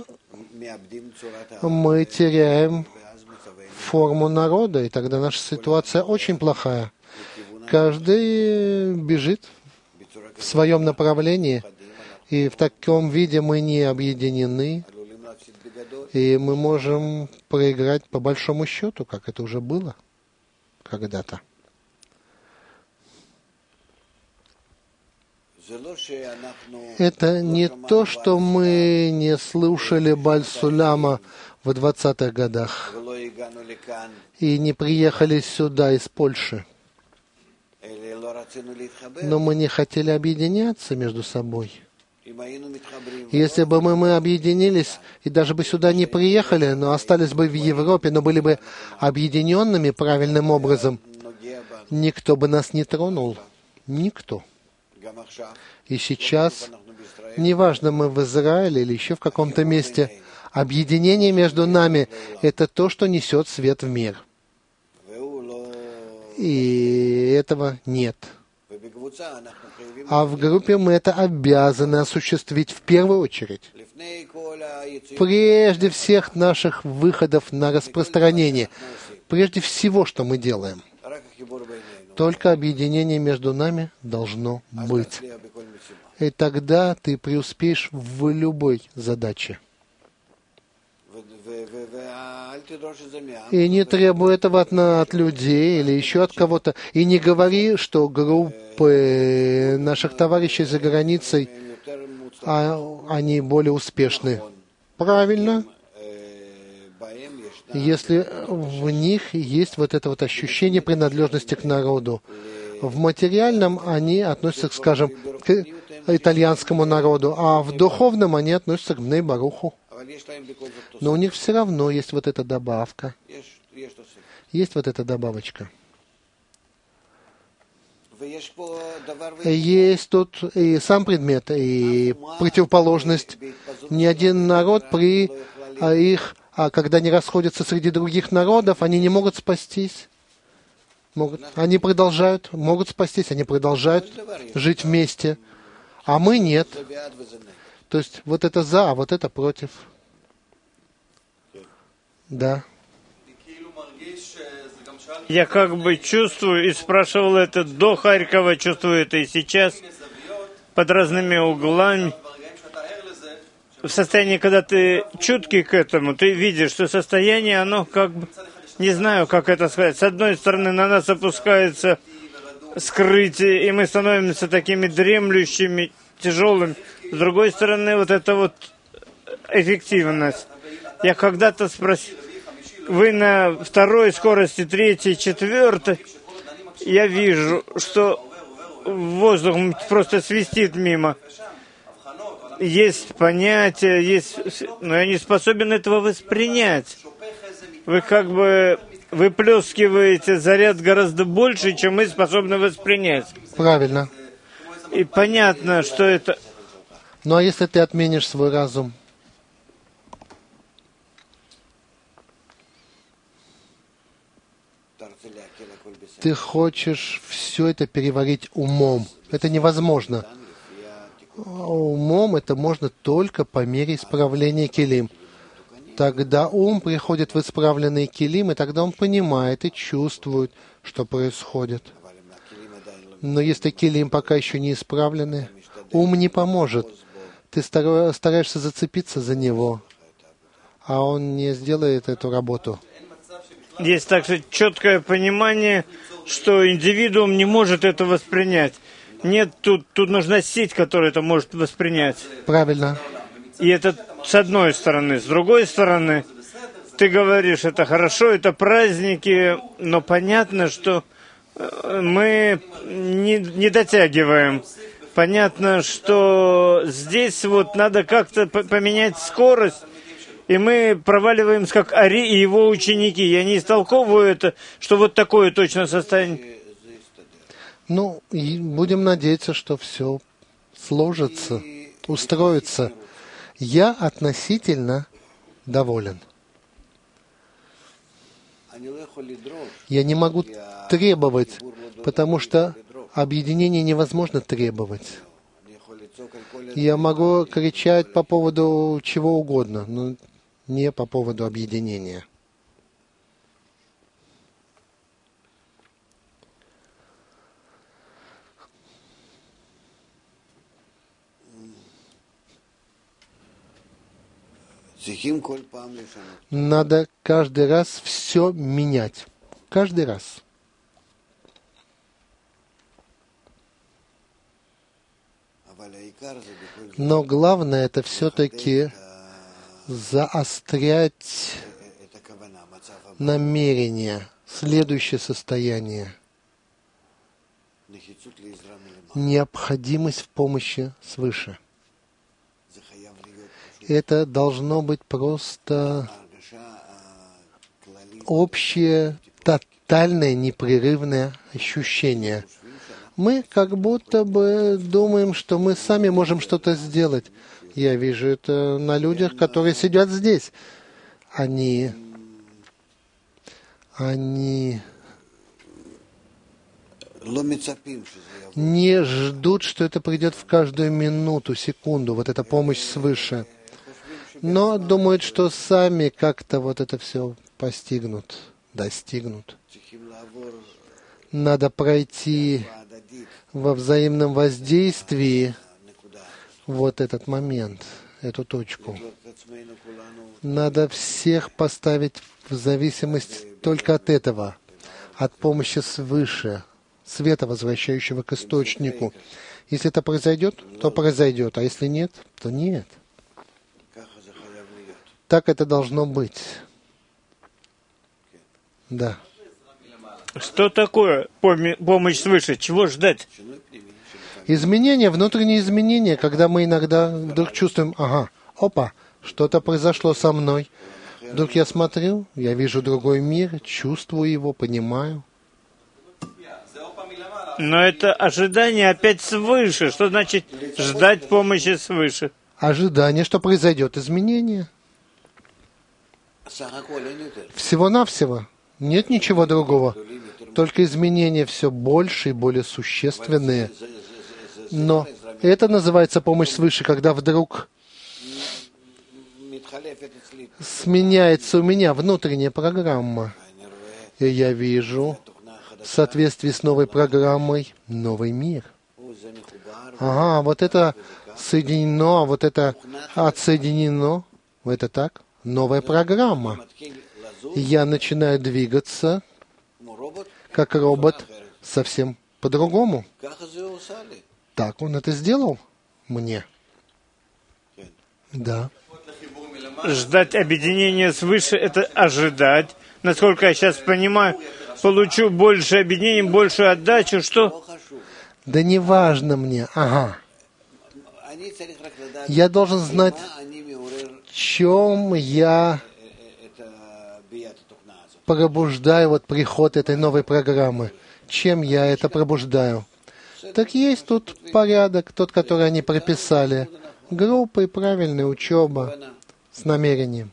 мы теряем форму народа, и тогда наша ситуация очень плохая. Каждый бежит в своем направлении, и в таком виде мы не объединены, и мы можем проиграть по большому счету, как это уже было когда-то. Это не то, что мы не слушали Баль Суляма в 20-х годах, и не приехали сюда из Польши. Но мы не хотели объединяться между собой. Если бы мы объединились и даже бы сюда не приехали, но остались бы в Европе, но были бы объединенными правильным образом, никто бы нас не тронул. Никто. И сейчас, неважно, мы в Израиле или еще в каком-то месте, объединение между нами — это то, что несет свет в мир. И этого нет. А в группе мы это обязаны осуществить в первую очередь. Прежде всех наших выходов на распространение. Прежде всего, что мы делаем. Только объединение между нами должно быть. И тогда ты преуспеешь в любой задаче. И не требуй этого от людей или еще от кого-то. И не говори, что группы наших товарищей за границей, они более успешны. Правильно. Если в них есть вот это вот ощущение принадлежности к народу. В материальном они относятся, скажем, к итальянскому народу, а в духовном они относятся к Бней Баруху. Но у них все равно есть вот эта добавка. Есть вот эта добавочка. Есть тут и сам предмет, и противоположность. Ни один народ когда они расходятся среди других народов, они не могут спастись. Они могут спастись, они продолжают жить вместе. А мы нет. То есть вот это за, а вот это против. Да. Я как бы чувствую, и спрашивал это до Харькова, чувствую это и сейчас, под разными углами. В состоянии, когда ты чуткий к этому, ты видишь, что состояние, оно как бы, не знаю, как это сказать, с одной стороны на нас опускается скрытие, и мы становимся такими дремлющими, тяжелыми. С другой стороны, вот эта вот эффективность. Я когда-то спросил, вы на второй скорости, третьей, четвертой, я вижу, что воздух просто свистит мимо. Есть понятия, но я не способен этого воспринять. Вы как бы выплескиваете заряд гораздо больше, чем мы способны воспринять. Правильно. И понятно, что это... Ну а если ты отменишь свой разум? Ты хочешь все это переварить умом. Это невозможно. Умом это можно только по мере исправления килим. Тогда ум приходит в исправленный килим, и тогда он понимает и чувствует, что происходит. Но если килим пока еще не исправлены, ум не поможет. Ты стараешься зацепиться за него, а он не сделает эту работу. Есть также четкое понимание, что индивидуум не может это воспринять. Нет, тут нужна сеть, которая это может воспринять. Правильно. И это с одной стороны. С другой стороны, ты говоришь, это хорошо, это праздники, но понятно, что мы не дотягиваем. Понятно, что здесь вот надо как-то поменять скорость, и мы проваливаемся, как Ари и его ученики. Я не истолковываю это, что вот такое точно состояние. Ну, и будем надеяться, что все сложится, устроится. Я относительно доволен. Я не могу требовать, потому что объединение невозможно требовать. Я могу кричать по поводу чего угодно, но не по поводу объединения. Надо каждый раз все менять. Каждый раз. Но главное это все-таки заострять намерение, следующее состояние. Необходимость в помощи свыше. Это должно быть просто общее, тотальное, непрерывное ощущение. Мы как будто бы думаем, что мы сами можем что-то сделать. Я вижу это на людях, которые сидят здесь. Они не ждут, что это придет в каждую минуту, секунду, вот эта помощь свыше. Но думают, что сами как-то вот это все постигнут, достигнут. Надо пройти во взаимном воздействии вот этот момент, эту точку. Надо всех поставить в зависимость только от этого, от помощи свыше, света, возвращающего к источнику. Если это произойдет, то произойдет, а если нет, то нет. Так это должно быть. Да. Что такое помощь свыше? Чего ждать? Изменения, внутренние изменения, когда мы иногда вдруг чувствуем, ага, опа, что-то произошло со мной. Вдруг я смотрю, я вижу другой мир, чувствую его, понимаю. Но это ожидание опять свыше. Что значит ждать помощи свыше? Ожидание, что произойдет изменение. Всего-навсего. Нет ничего другого. Только изменения все больше и более существенные. Но это называется помощь свыше, когда вдруг сменяется у меня внутренняя программа. И я вижу в соответствии с новой программой новый мир. Ага, вот это соединено, вот это отсоединено. Это так? Новая программа. И я начинаю двигаться, как робот, совсем по-другому. Так он это сделал мне. Да. Ждать объединения свыше — это ожидать. Насколько я сейчас понимаю, получу больше объединений, большую отдачу, что? Да не важно мне. Ага. Я должен знать, чем я пробуждаю вот приход этой новой программы. Чем я это пробуждаю? Так есть тут порядок, тот, который они прописали. Группы, правильная учеба с намерением.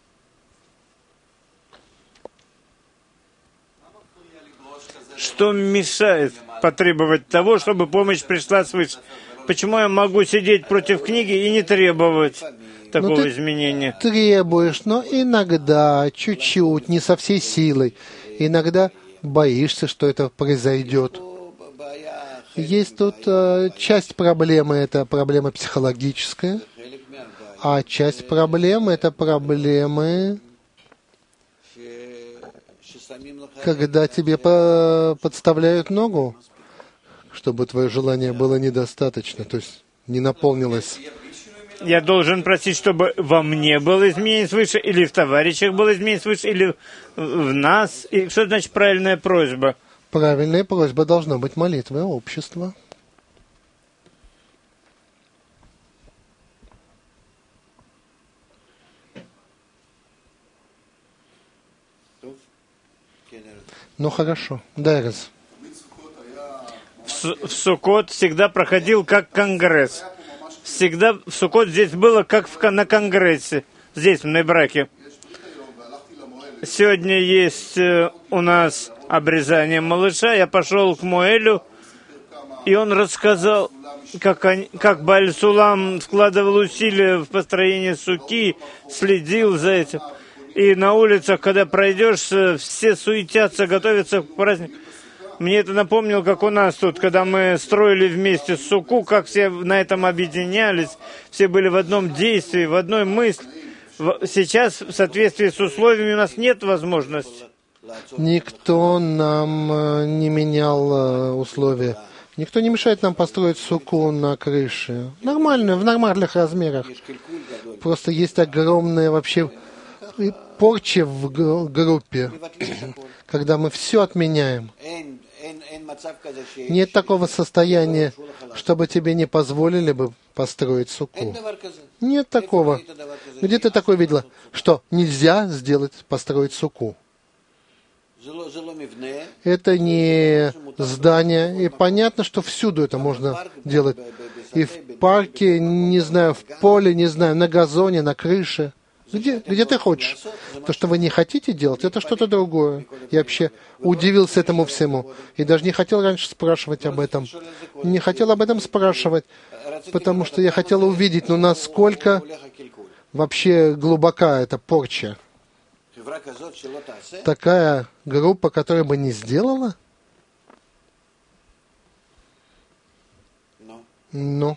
Что мешает потребовать того, чтобы помощь пришла свыше? Почему я могу сидеть против книги и не требовать такого изменения? Требуешь, но иногда, чуть-чуть, не со всей силой. Иногда боишься, что это произойдет. Есть тут часть проблемы, это проблема психологическая, а часть проблемы, это проблемы, когда тебе подставляют ногу, чтобы твое желание было недостаточно, то есть не наполнилось. Я должен просить, чтобы во мне было изменение свыше, или в товарищах было изменение свыше, или в нас. И что значит правильная просьба? Правильная просьба должна быть молитвой общества. Ну хорошо, Дайрес. В Суккот всегда проходил как конгресс. Всегда в Суккот здесь было как на конгрессе, здесь, в Нейбраке. Сегодня есть у нас обрезание малыша. Я пошел к Моэлю, и он рассказал, как Бааль Сулам вкладывал усилия в построение суки, следил за этим. И на улицах, когда пройдешь, все суетятся, готовятся к празднику. Мне это напомнило, как у нас тут, когда мы строили вместе суку, как все на этом объединялись, все были в одном действии, в одной мысли. Сейчас, в соответствии с условиями, у нас нет возможности. Никто нам не менял условия. Никто не мешает нам построить суку на крыше. Нормально, в нормальных размерах. Просто есть огромное вообще и порчи в группе, когда мы все отменяем. Нет такого состояния, чтобы тебе не позволили бы построить суку. Нет такого. Где ты такое видела, что нельзя построить суку? Это не здание, и понятно, что всюду это можно делать. И в парке, не знаю, в поле, не знаю, на газоне, на крыше. Где ты хочешь. То, что вы не хотите делать, это что-то другое. Я вообще удивился этому всему. И даже не хотел раньше спрашивать об этом. Не хотел об этом спрашивать, потому что я хотел увидеть, насколько вообще глубока эта порча. Такая группа, которая бы не сделала? Ну.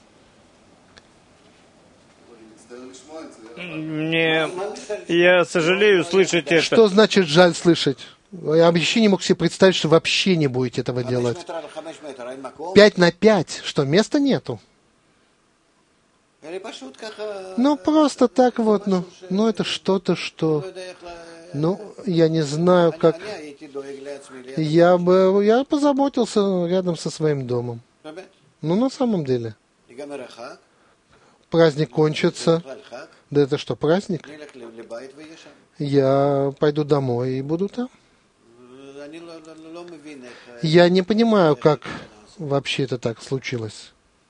Я сожалею слышать это. Что значит жаль слышать? Я вообще не мог себе представить, что вообще не будете этого делать. 5 на 5. Что, места нету? Просто так вот, это что-то, что... я не знаю, как... Я позаботился рядом со своим домом. На самом деле. Праздник кончится. Да это что, праздник? Я пойду домой и буду там. Я не понимаю, как вообще это так случилось.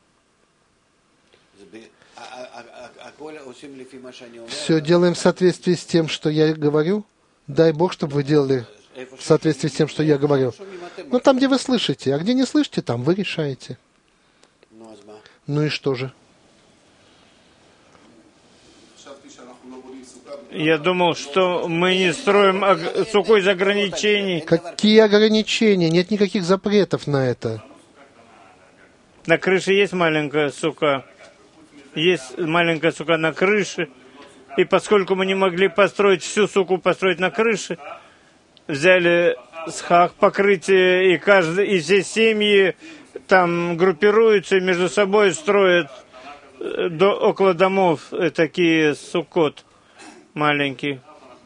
Все делаем в соответствии с тем, что я говорю. Дай Бог, чтобы вы делали в соответствии с тем, что я говорю. Там, где вы слышите. А где не слышите, там вы решаете. И что же? Я думал, что мы не строим суку из ограничений. Какие ограничения? Нет никаких запретов на это. На крыше есть маленькая сука. Есть маленькая сука на крыше. И поскольку мы не могли построить всю суку, построить на крыше, взяли схах покрытие, и все семьи там группируются и между собой строят около домов такие суккот маленькие.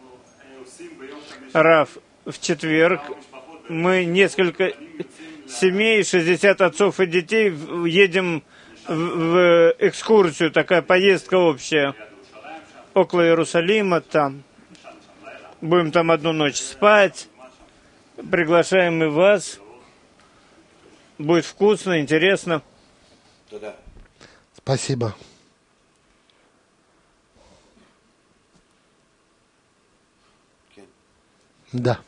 Рав, в четверг мы несколько семей, 60 отцов и детей, едем в экскурсию, такая поездка общая, около Иерусалима там. Будем там одну ночь спать. Приглашаем и вас. Будет вкусно, интересно. Спасибо. Да.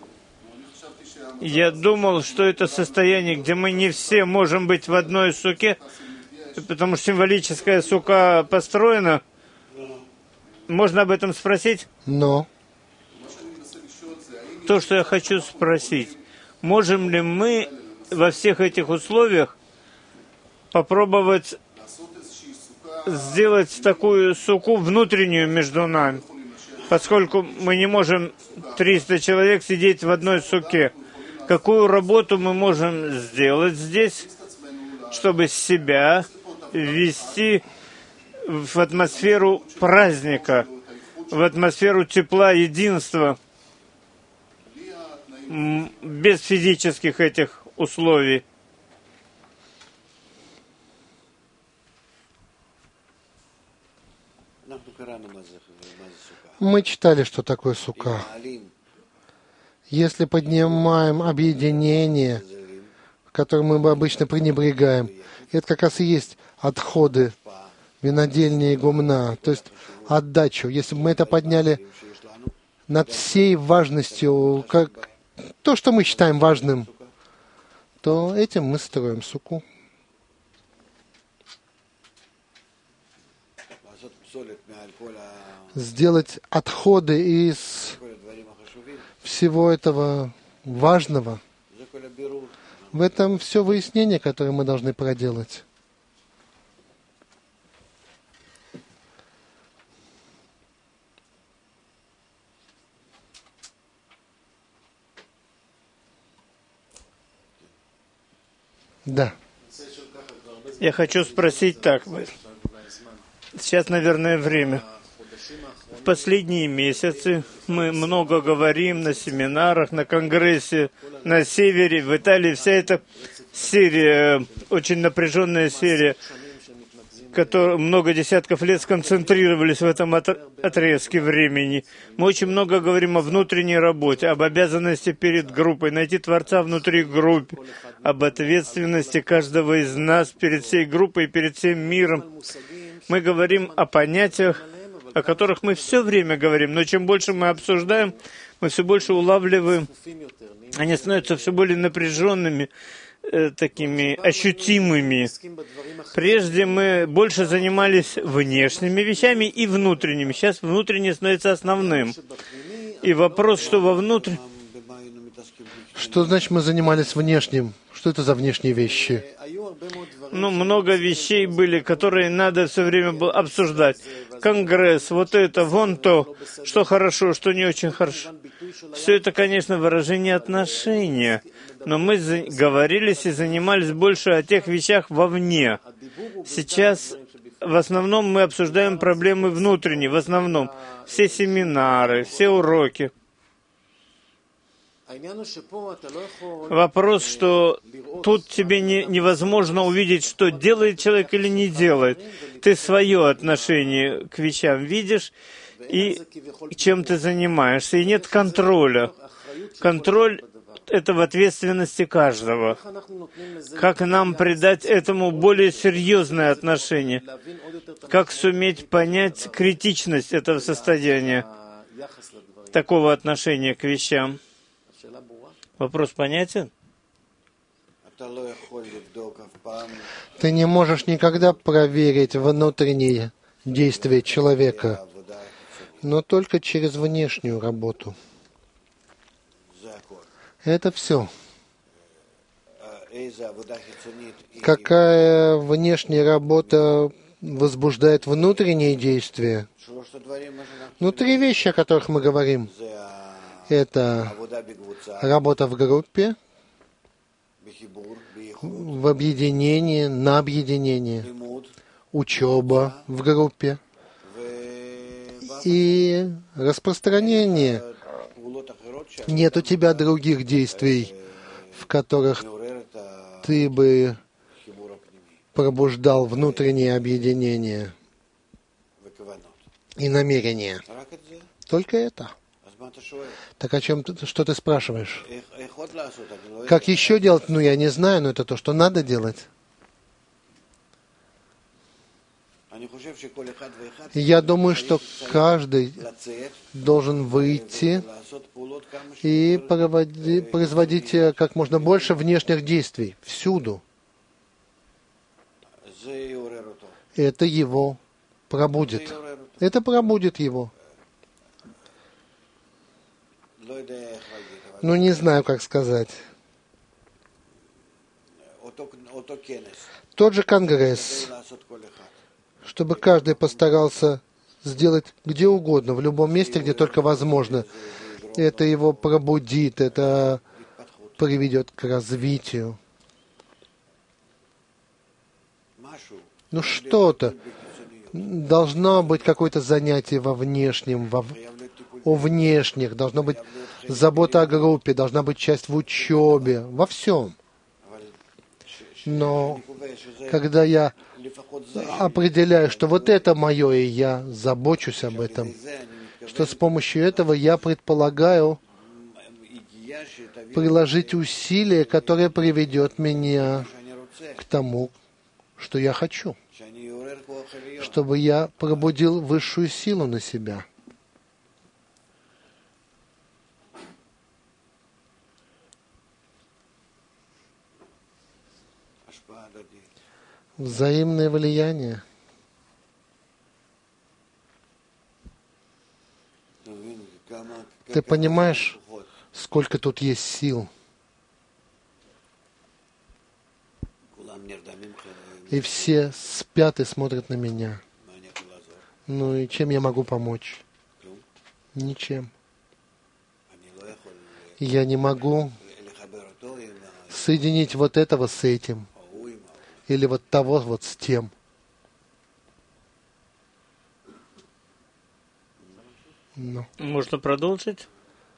Я думал, что это состояние, где мы не все можем быть в одной суке, потому что символическая сука построена. Можно об этом спросить? Но. То, что я хочу спросить. Можем ли мы во всех этих условиях попробовать сделать такую суку внутреннюю между нами? Поскольку мы не можем 300 человек сидеть в одной суке. Какую работу мы можем сделать здесь, чтобы себя ввести в атмосферу праздника, в атмосферу тепла, единства, без физических этих условий? Мы читали, что такое сука. Если поднимаем объединение, которым мы обычно пренебрегаем, это как раз и есть отходы винодельни и гумна, то есть отдачу. Если бы мы это подняли над всей важностью, как то, что мы считаем важным, то этим мы строим суку. Сделать отходы из всего этого важного. В этом все выяснение, которое мы должны проделать. Да. Я хочу спросить так. Сейчас, наверное, время. В последние месяцы мы много говорим на семинарах, на конгрессе, на севере, в Италии. Вся эта серия, очень напряженная серия, которые много десятков лет сконцентрировались в этом отрезке времени. Мы очень много говорим о внутренней работе, об обязанности перед группой, найти Творца внутри группы, об ответственности каждого из нас перед всей группой и перед всем миром. Мы говорим о понятиях, о которых мы все время говорим, но чем больше мы обсуждаем, мы все больше улавливаем, они становятся все более напряженными, такими ощутимыми. Прежде мы больше занимались внешними вещами и внутренними. Сейчас внутреннее становится основным. И вопрос, что во внутреннем... Что значит мы занимались внешним? Что это за внешние вещи? Много вещей были, которые надо все время было обсуждать. Конгресс, вот это, вон то, что хорошо, что не очень хорошо. Все это, конечно, выражение отношения. Но мы говорились и занимались больше о тех вещах вовне. Сейчас в основном мы обсуждаем проблемы внутренние, в основном. Все семинары, все уроки. Вопрос, что тут тебе невозможно увидеть, что делает человек или не делает. Ты свое отношение к вещам видишь, и чем ты занимаешься. И нет контроля. Контроль — это в ответственности каждого. Как нам придать этому более серьезное отношение? Как суметь понять критичность этого состояния, такого отношения к вещам? Вопрос понятен? Ты не можешь никогда проверить внутренние действия человека, но только через внешнюю работу. Это все. Какая внешняя работа возбуждает внутренние действия? 3 вещи, о которых мы говорим. Это работа в группе, в объединении, на объединении, учеба в группе и распространение. Нет у тебя других действий, в которых ты бы пробуждал внутреннее объединение и намерение. Только это. Так что ты спрашиваешь? Как еще делать? Я не знаю, но это то, что надо делать. Я думаю, что каждый должен выйти и производить как можно больше внешних действий, всюду. Это его пробудит. Это пробудит его. Не знаю, как сказать. Тот же конгресс, чтобы каждый постарался сделать где угодно, в любом месте, где только возможно. Это его пробудит, это приведет к развитию. Что-то. Должно быть какое-то занятие во внешнем, о внешних, должна быть забота о группе, должна быть часть в учебе, во всем. Но когда я определяю, что вот это мое, и я забочусь об этом, что с помощью этого я предполагаю приложить усилие, которое приведет меня к тому, что я хочу, чтобы я пробудил высшую силу на себя. Взаимное влияние. Ты понимаешь, сколько тут есть сил? И все спят и смотрят на меня. И чем я могу помочь? Ничем. Я не могу соединить вот этого с этим. Или вот того вот с тем. Можно продолжить?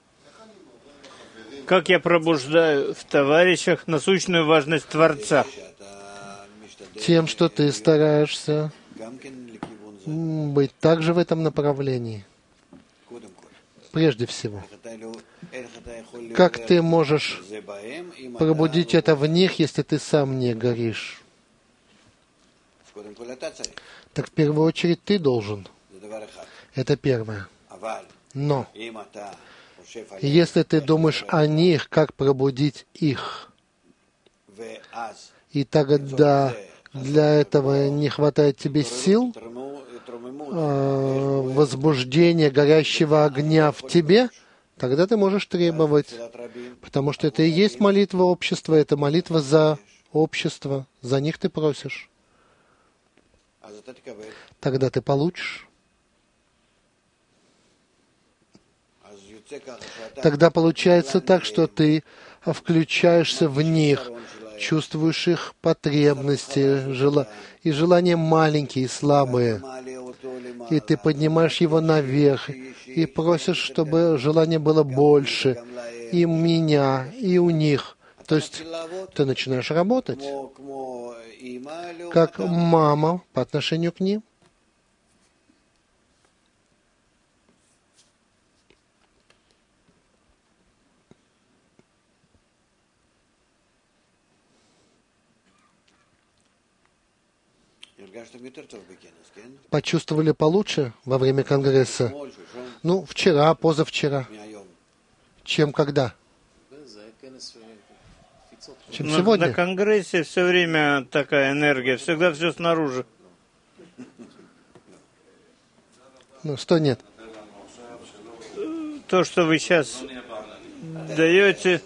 Как я пробуждаю в товарищах насущную важность Творца? Тем, что ты стараешься быть также в этом направлении. Прежде всего. Как ты можешь пробудить это в них, если ты сам не горишь? Так в первую очередь ты должен. Это первое. Но если ты думаешь о них, как пробудить их, и тогда для этого не хватает тебе сил, возбуждения горящего огня в тебе, тогда ты можешь требовать, потому что это и есть молитва общества, это молитва за общество, за них ты просишь. Тогда ты получишь. Тогда получается так, что ты включаешься в них, чувствуешь их потребности, и желания маленькие, слабые. И ты поднимаешь его наверх, и просишь, чтобы желание было больше, и у меня, и у них. То есть ты начинаешь работать, как мама по отношению к ним. Почувствовали получше во время конгресса? Ну, вчера, позавчера. Чем когда? Чем сегодня? На конгрессе все время такая энергия, всегда все снаружи. Ну, что нет? То, что вы сейчас даете...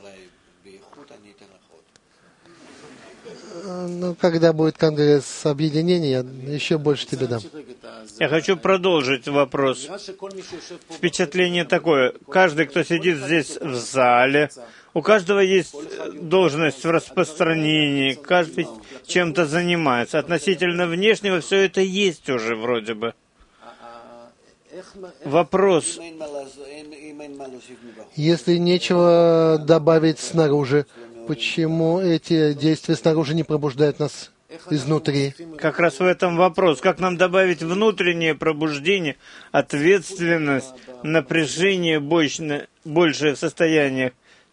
Ну, когда будет конгресс объединения, я еще больше тебе дам. Я хочу продолжить вопрос. Впечатление такое. Каждый, кто сидит здесь в зале, у каждого есть должность в распространении, каждый чем-то занимается. Относительно внешнего все это есть уже вроде бы. Вопрос. Если нечего добавить снаружи, почему эти действия снаружи не пробуждают нас изнутри? Как раз в этом вопрос. Как нам добавить внутреннее пробуждение, ответственность, напряжение большее в состояниях?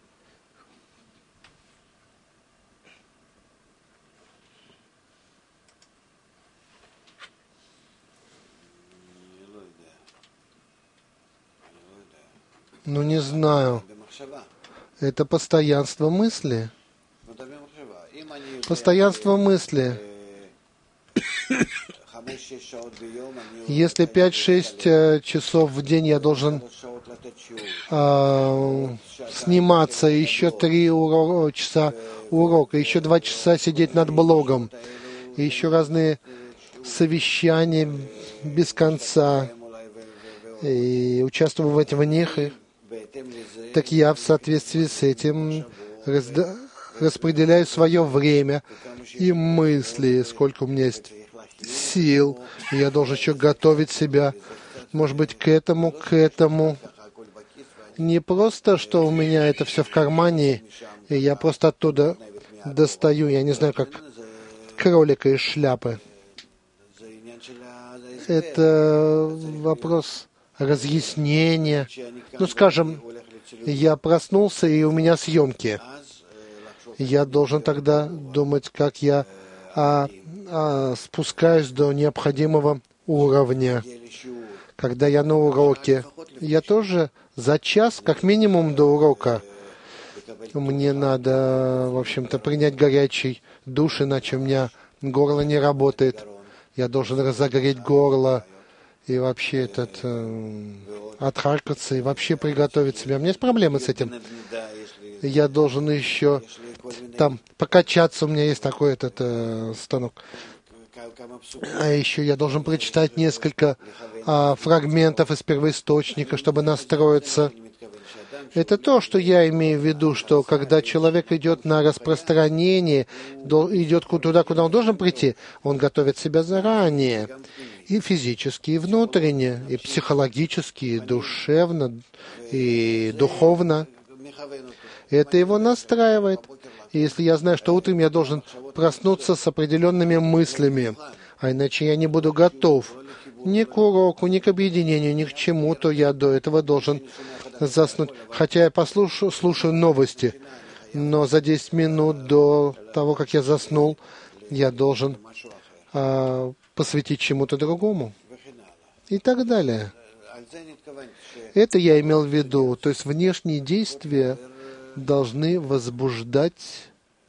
Ну, не знаю. Это постоянство мысли. Постоянство мысли. Если 5-6 часов в день я должен сниматься, еще 3 часа урока, еще 2 часа сидеть над блогом, и еще разные совещания без конца, и участвовать в них, так я в соответствии с этим распределяю свое время и мысли, сколько у меня есть сил. И я должен еще готовить себя, может быть, к этому. Не просто, что у меня это все в кармане, и я просто оттуда достаю, я не знаю, как кролика из шляпы. Это вопрос разъяснения. Ну, скажем, я проснулся, и у меня съемки. Я должен тогда думать, как я спускаюсь до необходимого уровня. Когда я на уроке, я тоже за час, как минимум, до урока. Мне надо, в общем-то, принять горячий душ, иначе у меня горло не работает. Я должен разогреть горло и вообще отхаркаться, и вообще приготовить себя. У меня есть проблемы с этим. Я должен еще там покачаться, у меня есть такой станок. А еще я должен прочитать несколько фрагментов из первоисточника, чтобы настроиться. Это то, что я имею в виду, что когда человек идет на распространение, идет туда, куда он должен прийти, он готовит себя заранее. И физически, и внутренне, и психологически, и душевно, и духовно. Это его настраивает. И если я знаю, что утром я должен проснуться с определенными мыслями, а иначе я не буду готов ни к уроку, ни к объединению, ни к чему, то я до этого должен заснуть. Хотя я слушаю новости, но за 10 минут до того, как я заснул, я должен посвятить чему-то другому. И так далее. Это я имел в виду. То есть внешние действия должны возбуждать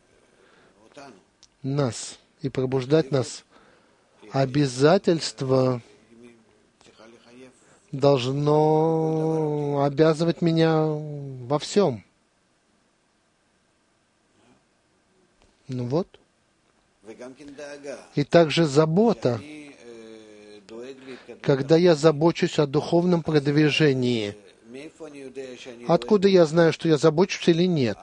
нас и пробуждать нас. Обязательство должно обязывать меня во всем. Ну вот. И также забота. Когда я забочусь о духовном продвижении, откуда я знаю, что я забочусь или нет?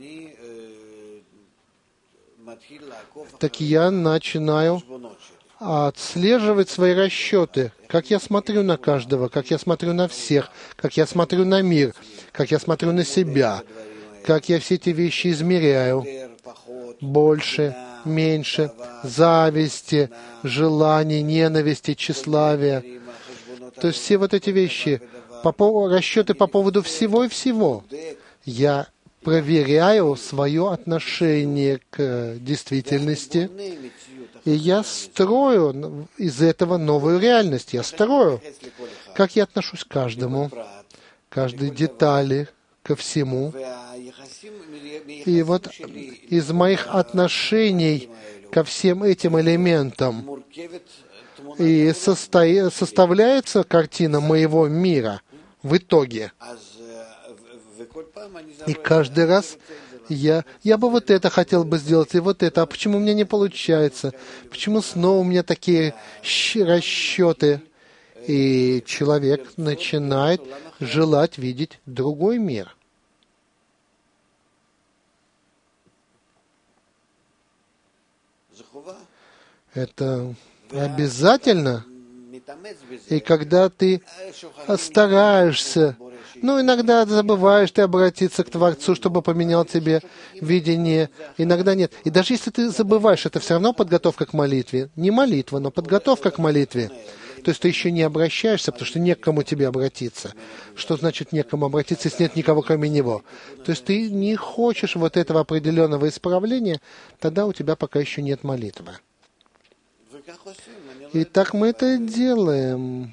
Так я начинаю отслеживать свои расчеты, как я смотрю на каждого, как я смотрю на всех, как я смотрю на мир, как я смотрю на себя, как я все эти вещи измеряю. Больше, меньше, зависти, желаний, ненависти, тщеславия. То есть все вот эти вещи, расчеты по поводу всего и всего. Я проверяю свое отношение к действительности, и я строю из этого новую реальность. Я строю, как я отношусь к каждому, каждой детали, ко всему. И вот из моих отношений ко всем этим элементам и составляется картина моего мира в итоге. И каждый раз я бы вот это хотел бы сделать, и вот это. А почему у меня не получается? Почему снова у меня такие расчеты? И человек начинает желать видеть другой мир. Это обязательно. И когда ты стараешься, иногда забываешь ты обратиться к Творцу, чтобы поменял тебе видение, иногда нет. И даже если ты забываешь, это все равно подготовка к молитве. Не молитва, но подготовка к молитве. То есть ты еще не обращаешься, потому что не к кому тебе обратиться. Что значит не к кому обратиться, если нет никого кроме Него? То есть ты не хочешь вот этого определенного исправления, тогда у тебя пока еще нет молитвы. И так мы это делаем.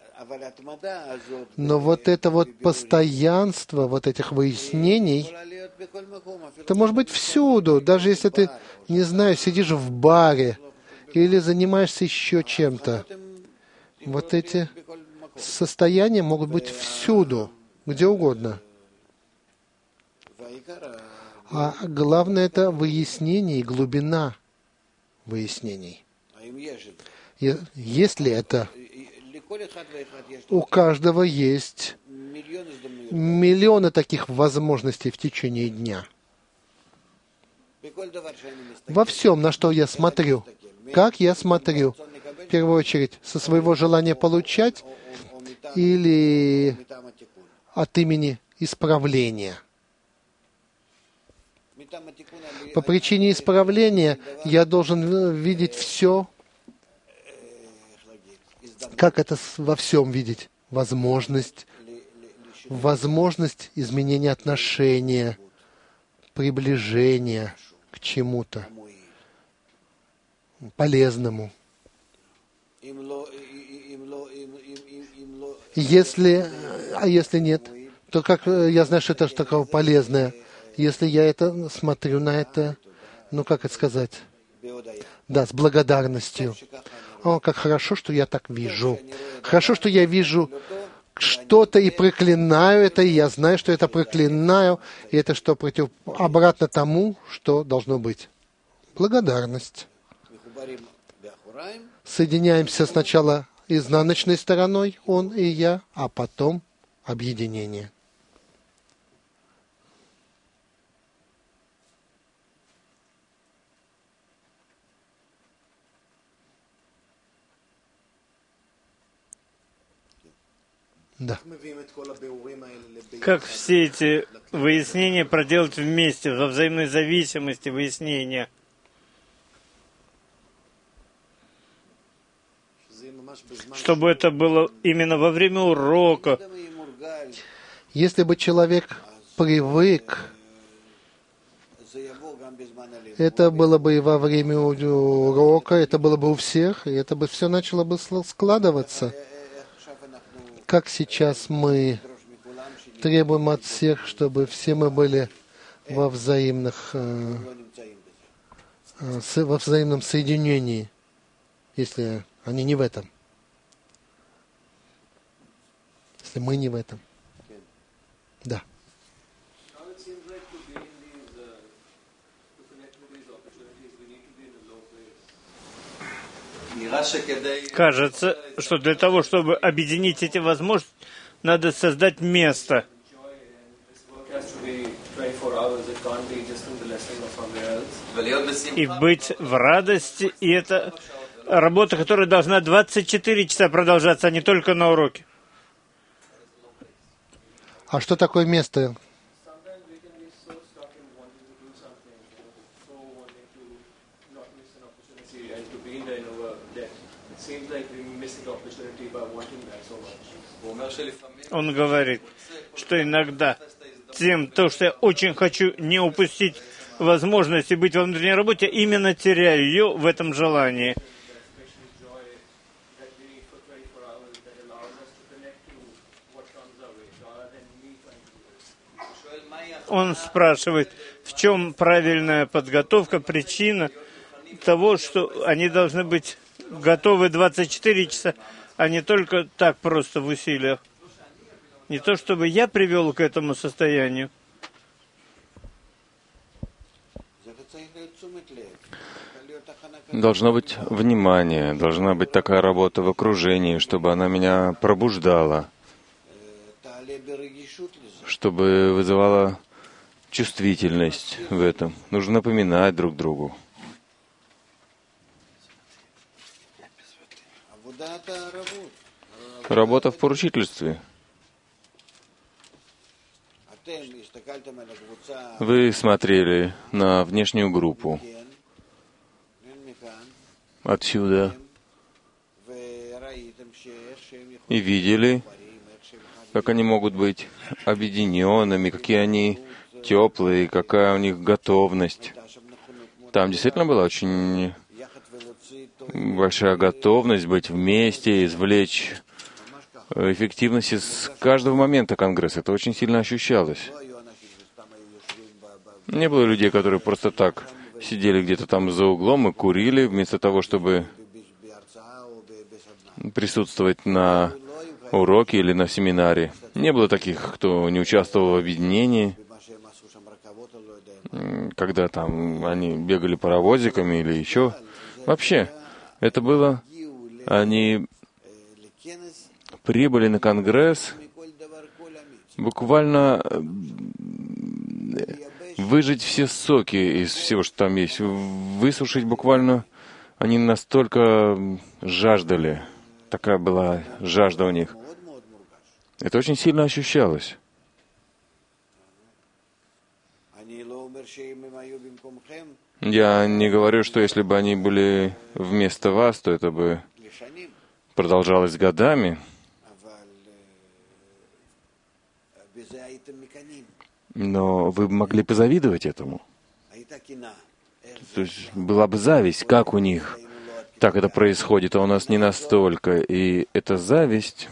Но вот это вот постоянство вот этих выяснений, это может быть всюду, даже если ты, не знаю, сидишь в баре или занимаешься еще чем-то. Вот эти состояния могут быть всюду, где угодно. А главное — это выяснение и глубина выяснений. Если это у каждого есть миллионы таких возможностей в течение дня. Во всем, на что я смотрю, как я смотрю, в первую очередь, со своего желания получать или от имени исправления. По причине исправления я должен видеть все. Как это во всем видеть? Возможность изменения отношения, приближения к чему-то полезному. Если нет, то как я знаю, что это такое полезное? Если я это смотрю на это, как это сказать? Да, с благодарностью. О, как хорошо, что я так вижу. Хорошо, что я вижу что-то и проклинаю это, и я знаю, что это проклинаю, и это что обратно тому, что должно быть. Благодарность. Соединяемся сначала изнаночной стороной, он и я, а потом объединение. Да. Как все эти выяснения проделать вместе, во взаимной зависимости выяснения? Чтобы это было именно во время урока. Если бы человек привык, это было бы и во время урока, это было бы у всех, и это бы все начало бы складываться. Как сейчас мы требуем от всех, чтобы все мы были во взаимном соединении, если они не в этом. Если мы не в этом. Да. Кажется, что для того, чтобы объединить эти возможности, надо создать место. И быть в радости, и это работа, которая должна 24 часа продолжаться, а не только на уроке. А что такое место? Он говорит, что иногда то, что я очень хочу не упустить возможности быть во внутренней работе, именно теряю ее в этом желании. Он спрашивает, в чем правильная подготовка, причина того, что они должны быть готовы 24 часа, а не только так просто в усилиях. Не то, чтобы я привел к этому состоянию. Должно быть внимание, должна быть такая работа в окружении, чтобы она меня пробуждала, чтобы вызывала чувствительность в этом. Нужно напоминать друг другу. Работа в поручительстве. Вы смотрели на внешнюю группу отсюда и видели, как они могут быть объединенными, какие они теплые, какая у них готовность. Там действительно была очень большая готовность быть вместе, извлечь эффективность из каждого момента Конгресса. Это очень сильно ощущалось. Не было людей, которые просто так сидели где-то там за углом и курили, вместо того, чтобы присутствовать на уроке или на семинаре. Не было таких, кто не участвовал в объединении, когда там они бегали паровозиками или еще. Вообще, это было... Они прибыли на Конгресс буквально выжать все соки из всего, что там есть, высушить буквально. Они настолько жаждали, такая была жажда у них. Это очень сильно ощущалось. Я не говорю, что если бы они были вместо вас, то это бы продолжалось годами. Но вы могли позавидовать этому. То есть была бы зависть, как у них так это происходит, а у нас не настолько. И эта зависть,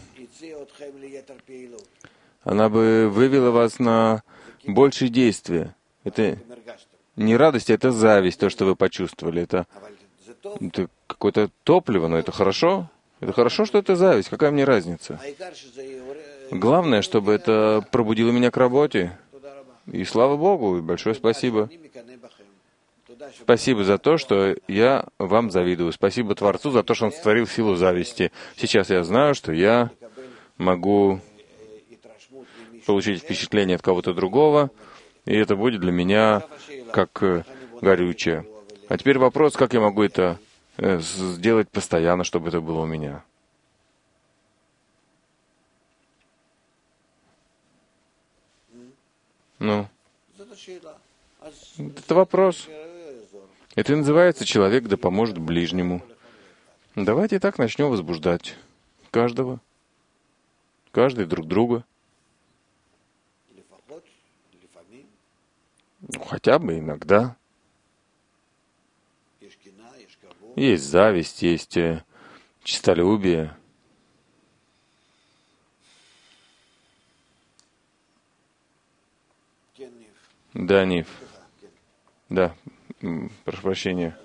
она бы вывела вас на большие действия. Это не радость, это зависть, то, что вы почувствовали. Это какое-то топливо, но это хорошо. Это хорошо, что это зависть. Какая мне разница? Главное, чтобы это пробудило меня к работе. И слава Богу, и большое спасибо. Спасибо за то, что я вам завидую. Спасибо Творцу за то, что Он створил силу зависти. Сейчас я знаю, что я могу получить впечатление от кого-то другого, и это будет для меня как горючее. А теперь вопрос, как я могу это сделать постоянно, чтобы это было у меня. Ну, это вопрос. Это и называется «человек да поможет ближнему». Давайте так начнем возбуждать каждый друг друга. Хотя бы иногда. Есть зависть, есть честолюбие. Да, Нив. Да, прошу прощения.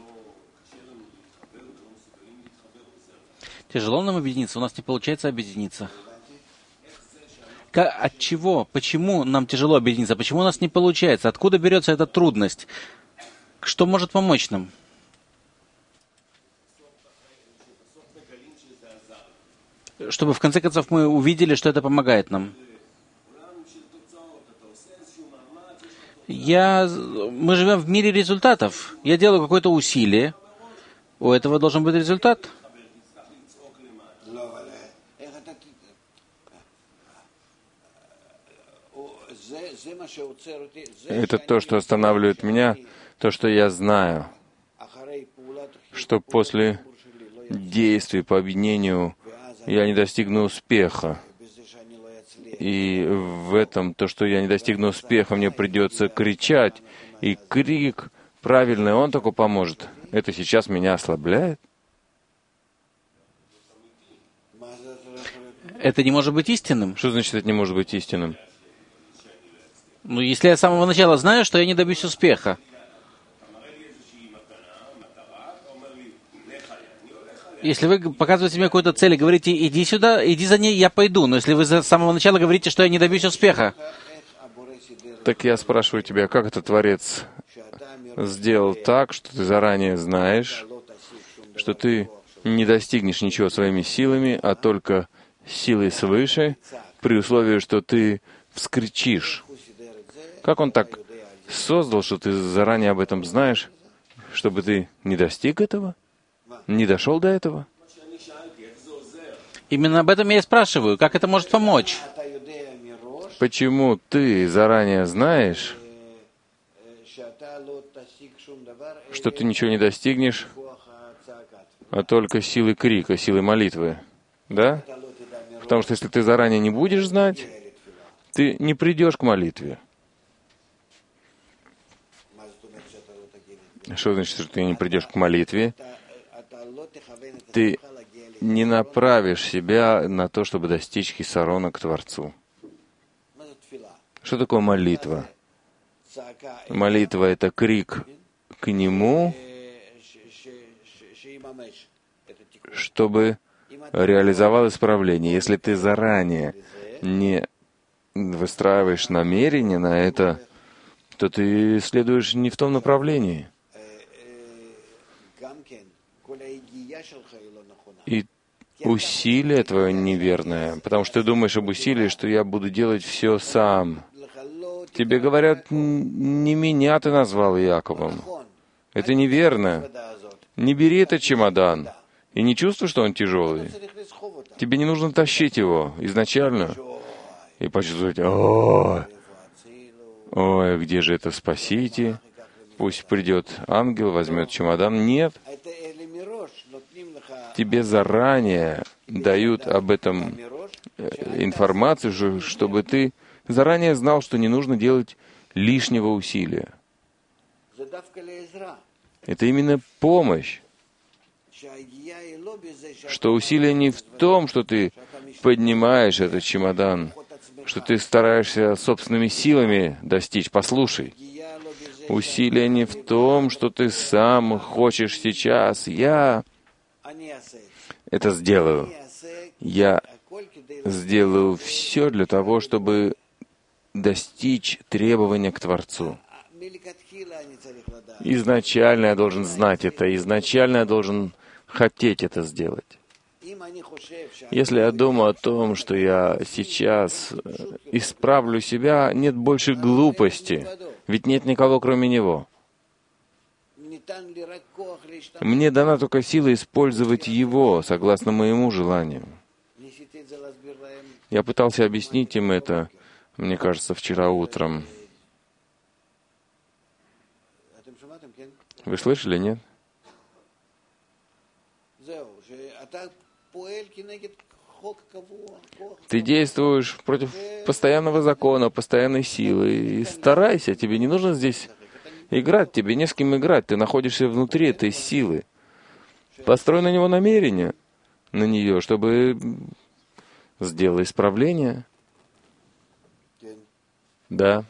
Тяжело нам объединиться? У нас не получается объединиться. От чего? Почему нам тяжело объединиться? Почему у нас не получается? Откуда берется эта трудность? Что может помочь нам? Чтобы в конце концов мы увидели, что это помогает нам. Мы живем в мире результатов. Я делаю какое-то усилие. У этого должен быть результат. Это то, что останавливает меня, то, что я знаю, что после действий по объединению я не достигну успеха. И в этом, то, что я не достигну успеха, мне придется кричать. И крик правильный, он только поможет. Это сейчас меня ослабляет? Это не может быть истинным. Что значит, это не может быть истинным? Ну, если я с самого начала знаю, что я не добьюсь успеха. Если вы показываете мне какую-то цель и говорите, иди сюда, иди за ней, я пойду. Но если вы с самого начала говорите, что я не добьюсь успеха. Так я спрашиваю тебя, как это Творец сделал так, что ты заранее знаешь, что ты не достигнешь ничего своими силами, а только силой свыше, при условии, что ты вскричишь. Как он так создал, что ты заранее об этом знаешь, чтобы ты не достиг этого? Не дошел до этого? Именно об этом я и спрашиваю. Как это может помочь? Почему ты заранее знаешь, что ты ничего не достигнешь, а только силы крика, силы молитвы? Да? Потому что если ты заранее не будешь знать, ты не придешь к молитве. Что значит, что ты не придешь к молитве? Ты не направишь себя на то, чтобы достичь хисарона к Творцу. Что такое молитва? Молитва — это крик к Нему, чтобы реализовал исправление. Если ты заранее не выстраиваешь намерение на это, то ты следуешь не в том направлении. И усилие твое неверное, потому что ты думаешь об усилии, что я буду делать все сам. Тебе говорят, не меня ты назвал Яковом. Это неверно. Не бери этот чемодан. И не чувствуй, что он тяжелый. Тебе не нужно тащить его изначально. И почувствовать, ой, где же это спасите? Пусть придет ангел, возьмет чемодан. Нет. Тебе заранее дают об этом информацию, чтобы ты заранее знал, что не нужно делать лишнего усилия. Это именно помощь. Что усилие не в том, что ты поднимаешь этот чемодан, что ты стараешься собственными силами достичь. Послушай. Усилие не в том, что ты сам хочешь сейчас. Я это сделаю. Я сделаю все для того, чтобы достичь требования к Творцу. Изначально я должен знать это, изначально я должен хотеть это сделать. Если я думаю о том, что я сейчас исправлю себя, нет больше глупости, ведь нет никого, кроме Него. Мне дана только сила использовать Его, согласно моему желанию. Я пытался объяснить им это мне кажется, вчера утром. Вы слышали, нет? Ты действуешь против постоянного закона, постоянной силы. И старайся, тебе не нужно здесь играть, тебе не с кем играть. Ты находишься внутри этой силы. Построй на него намерение, на нее, чтобы сделать исправление. Да.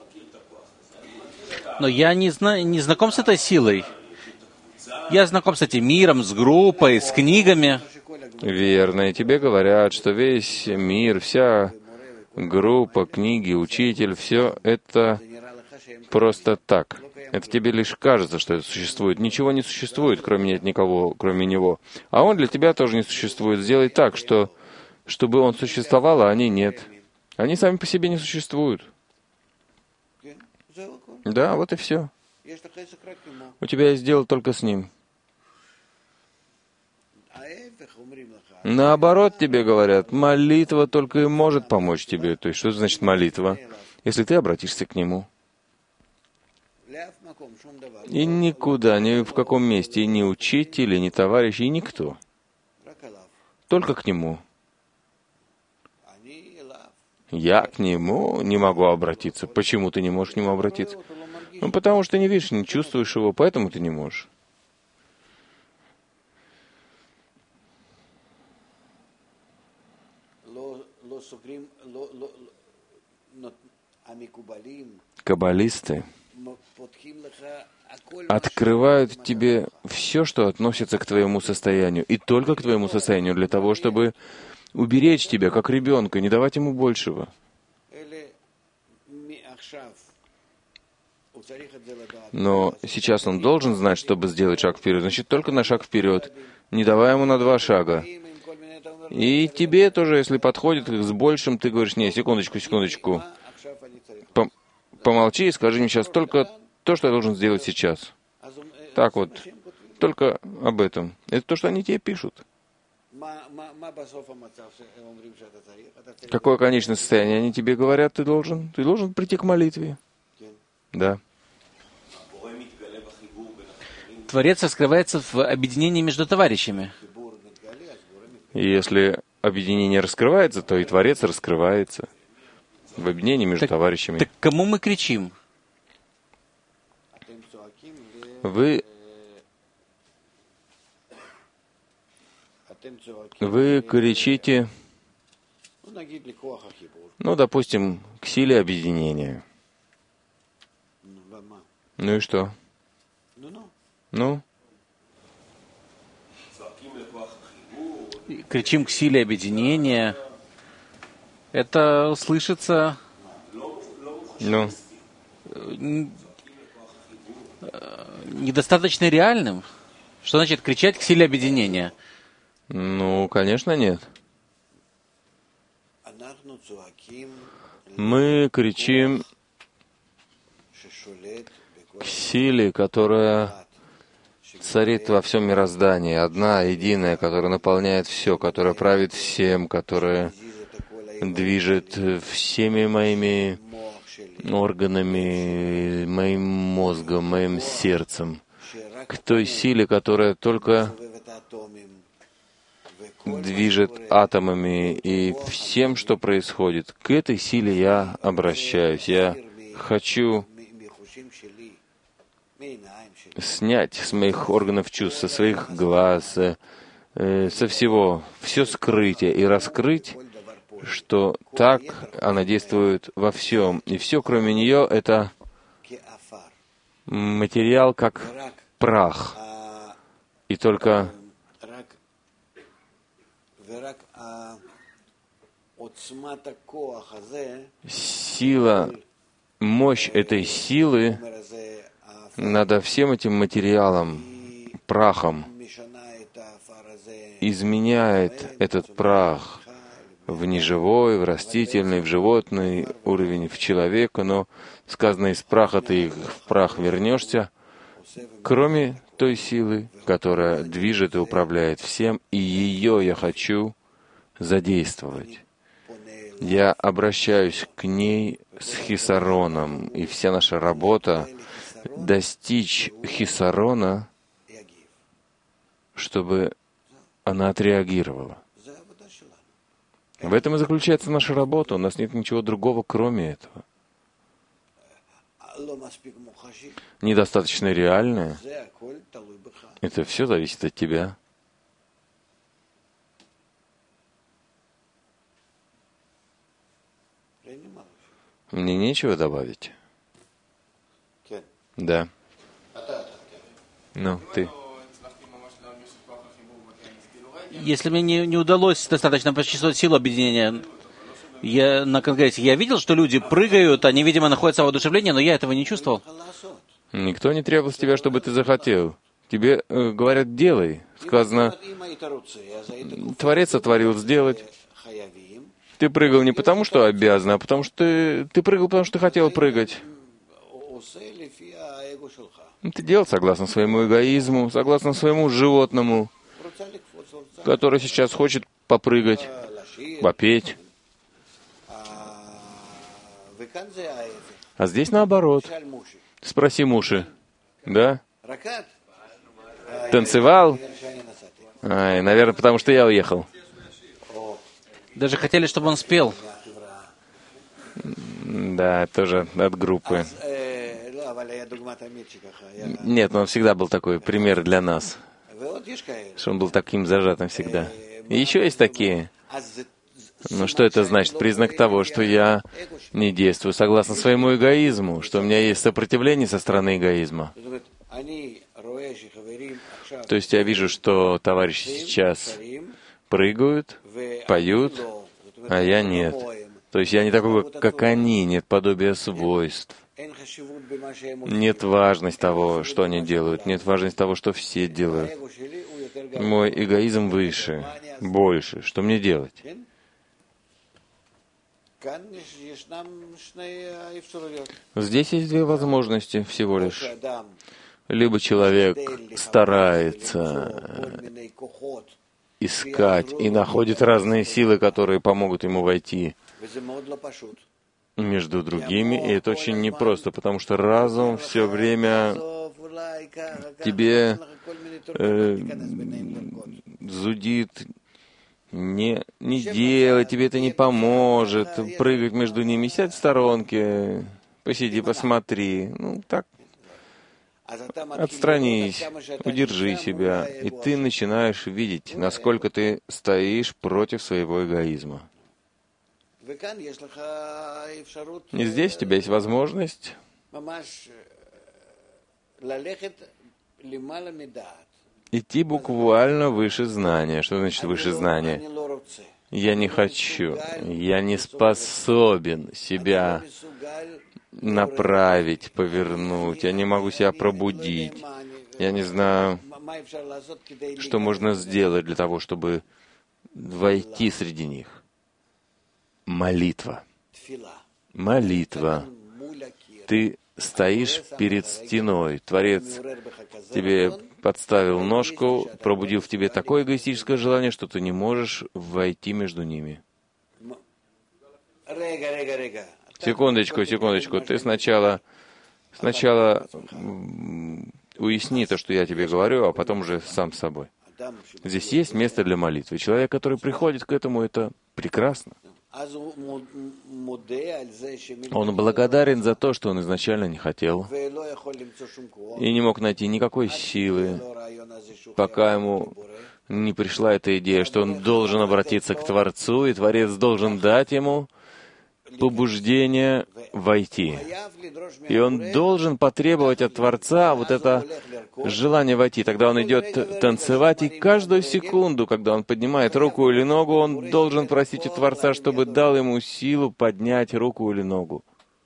Но я не знаком с этой силой. Я знаком с этим миром, с группой, с книгами. Верно. И тебе говорят, что весь мир, вся группа, книги, учитель, все это просто так. Это тебе лишь кажется, что это существует. Ничего не существует, кроме нет никого, кроме него. А он для тебя тоже не существует. Сделай так, чтобы он существовал, а они нет. Они сами по себе не существуют. Да, вот и все. У тебя есть дело только с ним. Наоборот, тебе говорят, молитва только и может помочь тебе. То есть, что значит молитва? Если ты обратишься к нему. И никуда, ни в каком месте, и ни учитель, и ни товарищ, и никто. Только к нему. Я к нему не могу обратиться. Почему ты не можешь к нему обратиться? Ну, потому что не видишь, не чувствуешь его, поэтому ты не можешь. Каббалисты открывают тебе все, что относится к твоему состоянию, и только к твоему состоянию, для того, чтобы уберечь тебя, как ребенка, не давать ему большего. Но сейчас он должен знать, чтобы сделать шаг вперед. Значит, только на шаг вперед, не давая ему на 2 шага. И тебе тоже, если подходит с большим, ты говоришь, не, секундочку. Помолчи и скажи мне сейчас только то, что я должен сделать сейчас. Так вот, только об этом. Это то, что они тебе пишут. Какое конечное состояние они тебе говорят, ты должен прийти к молитве. Да. Творец раскрывается в объединении между товарищами. И если объединение раскрывается, то и Творец раскрывается в объединении между товарищами. Так кому мы кричим? Вы кричите, допустим, к силе объединения. Ну и что? Ну? Кричим к силе объединения. Это слышится недостаточно реальным. Что значит кричать к силе объединения? Ну, конечно, нет. Мы кричим к силе, которая царит во всем мироздании, одна, единая, которая наполняет все, которая правит всем, которая движет всеми моими органами, моим мозгом, моим сердцем, к той силе, которая только движет атомами и всем, что происходит. К этой силе я обращаюсь. Я хочу снять с моих органов чувств, со своих глаз, со всего, все скрытие и раскрыть, что так она действует во всем. И все, кроме нее, это материал, как прах. И только сила, мощь этой силы над всем этим материалом, прахом, изменяет этот прах в неживой, в растительный, в животный уровень, в человека, но сказано, из праха ты в прах вернешься, кроме той силы, которая движет и управляет всем, и ее я хочу задействовать. Я обращаюсь к ней с хисароном, и вся наша работа — достичь хисарона, чтобы она отреагировала. В этом и заключается наша работа. У нас нет ничего другого, кроме этого. Недостаточно реальное. Это все зависит от тебя. Мне нечего добавить. Да. Ну, ты. Если мне не удалось достаточно почувствовать силу объединения, на Конгрессе я видел, что люди прыгают, они, видимо, находятся в воодушевлении, но я этого не чувствовал. Никто не требовал с тебя, чтобы ты захотел. Тебе говорят, делай. Сказано, Творец сотворил сделать. Ты прыгал не потому, что обязан, а потому что ты прыгал, потому что хотел прыгать. Ты делал согласно своему эгоизму, согласно своему животному, который сейчас хочет попрыгать, попеть. А здесь наоборот. Спроси Муши. Да? Танцевал? Ай, наверное, потому что я уехал. Даже хотели, чтобы он спел. Да, тоже от группы. Нет, но он всегда был такой пример для нас. Что он был таким зажатым всегда. И еще есть такие. Но что это значит? Признак того, что я не действую согласно своему эгоизму, что у меня есть сопротивление со стороны эгоизма. То есть я вижу, что товарищи сейчас прыгают, поют, а я нет. То есть я не такой, как они, нет подобия свойств. Нет важности того, что они делают, нет важности того, что все делают. Мой эгоизм выше, больше. Что мне делать? Здесь есть две возможности всего лишь. Либо человек старается искать и находит разные силы, которые помогут ему войти между другими, и это очень непросто, потому что разум все время тебе зудит, не делай, тебе это не поможет, прыгать между ними, сядь в сторонке, посиди, посмотри, ну так, отстранись, удержи себя, и ты начинаешь видеть, насколько ты стоишь против своего эгоизма. И здесь у тебя есть возможность идти буквально выше знания. Что значит выше знания? Я не хочу, я не способен себя направить, повернуть, я не могу себя пробудить. Я не знаю, что можно сделать для того, чтобы войти среди них. Молитва. Молитва. Ты стоишь перед стеной. Творец тебе подставил ножку, пробудил в тебе такое эгоистическое желание, что ты не можешь войти между ними. Секундочку. Ты сначала уясни то, что я тебе говорю, а потом уже сам с собой. Здесь есть место для молитвы. Человек, который приходит к этому, это прекрасно. Он благодарен за то, что он изначально не хотел и не мог найти никакой силы, пока ему не пришла эта идея, что он должен обратиться к Творцу, и Творец должен дать ему побуждение войти. И он должен потребовать от Творца вот это желание войти. Тогда он идет танцевать, и каждую секунду, когда он поднимает руку или ногу, он должен просить у Творца, чтобы дал ему силу поднять руку или ногу.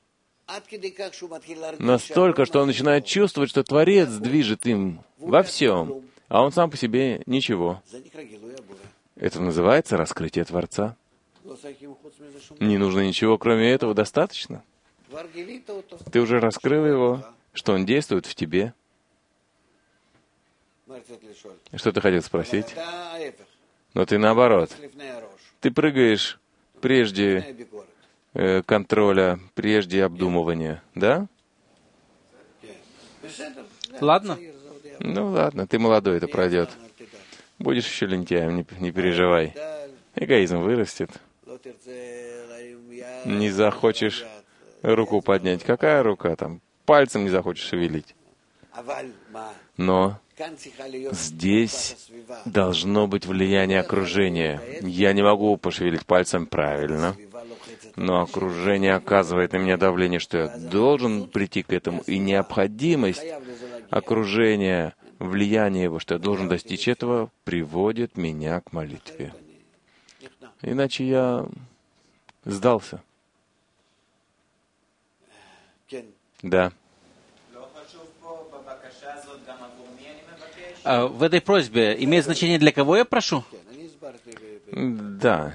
Настолько, что он начинает чувствовать, что Творец движет им во всем, а он сам по себе ничего. Это называется раскрытие Творца. Не нужно ничего, кроме этого, достаточно. Ты уже раскрыл его, что он действует в тебе. Что ты хотел спросить? Но ты наоборот. Ты прыгаешь прежде контроля, прежде обдумывания. Да? Ладно? Ну ладно, ты молодой, это пройдет. Будешь еще лентяем, не переживай. Эгоизм вырастет. Не захочешь руку поднять. Какая рука там? Пальцем не захочешь шевелить. Но здесь должно быть влияние окружения. Я не могу пошевелить пальцем правильно, но окружение оказывает на меня давление, что я должен прийти к этому, и необходимость окружения, влияние его, что я должен достичь этого, приводит меня к молитве. Иначе я сдался. Да. В этой просьбе имеет значение, для кого я прошу? Да,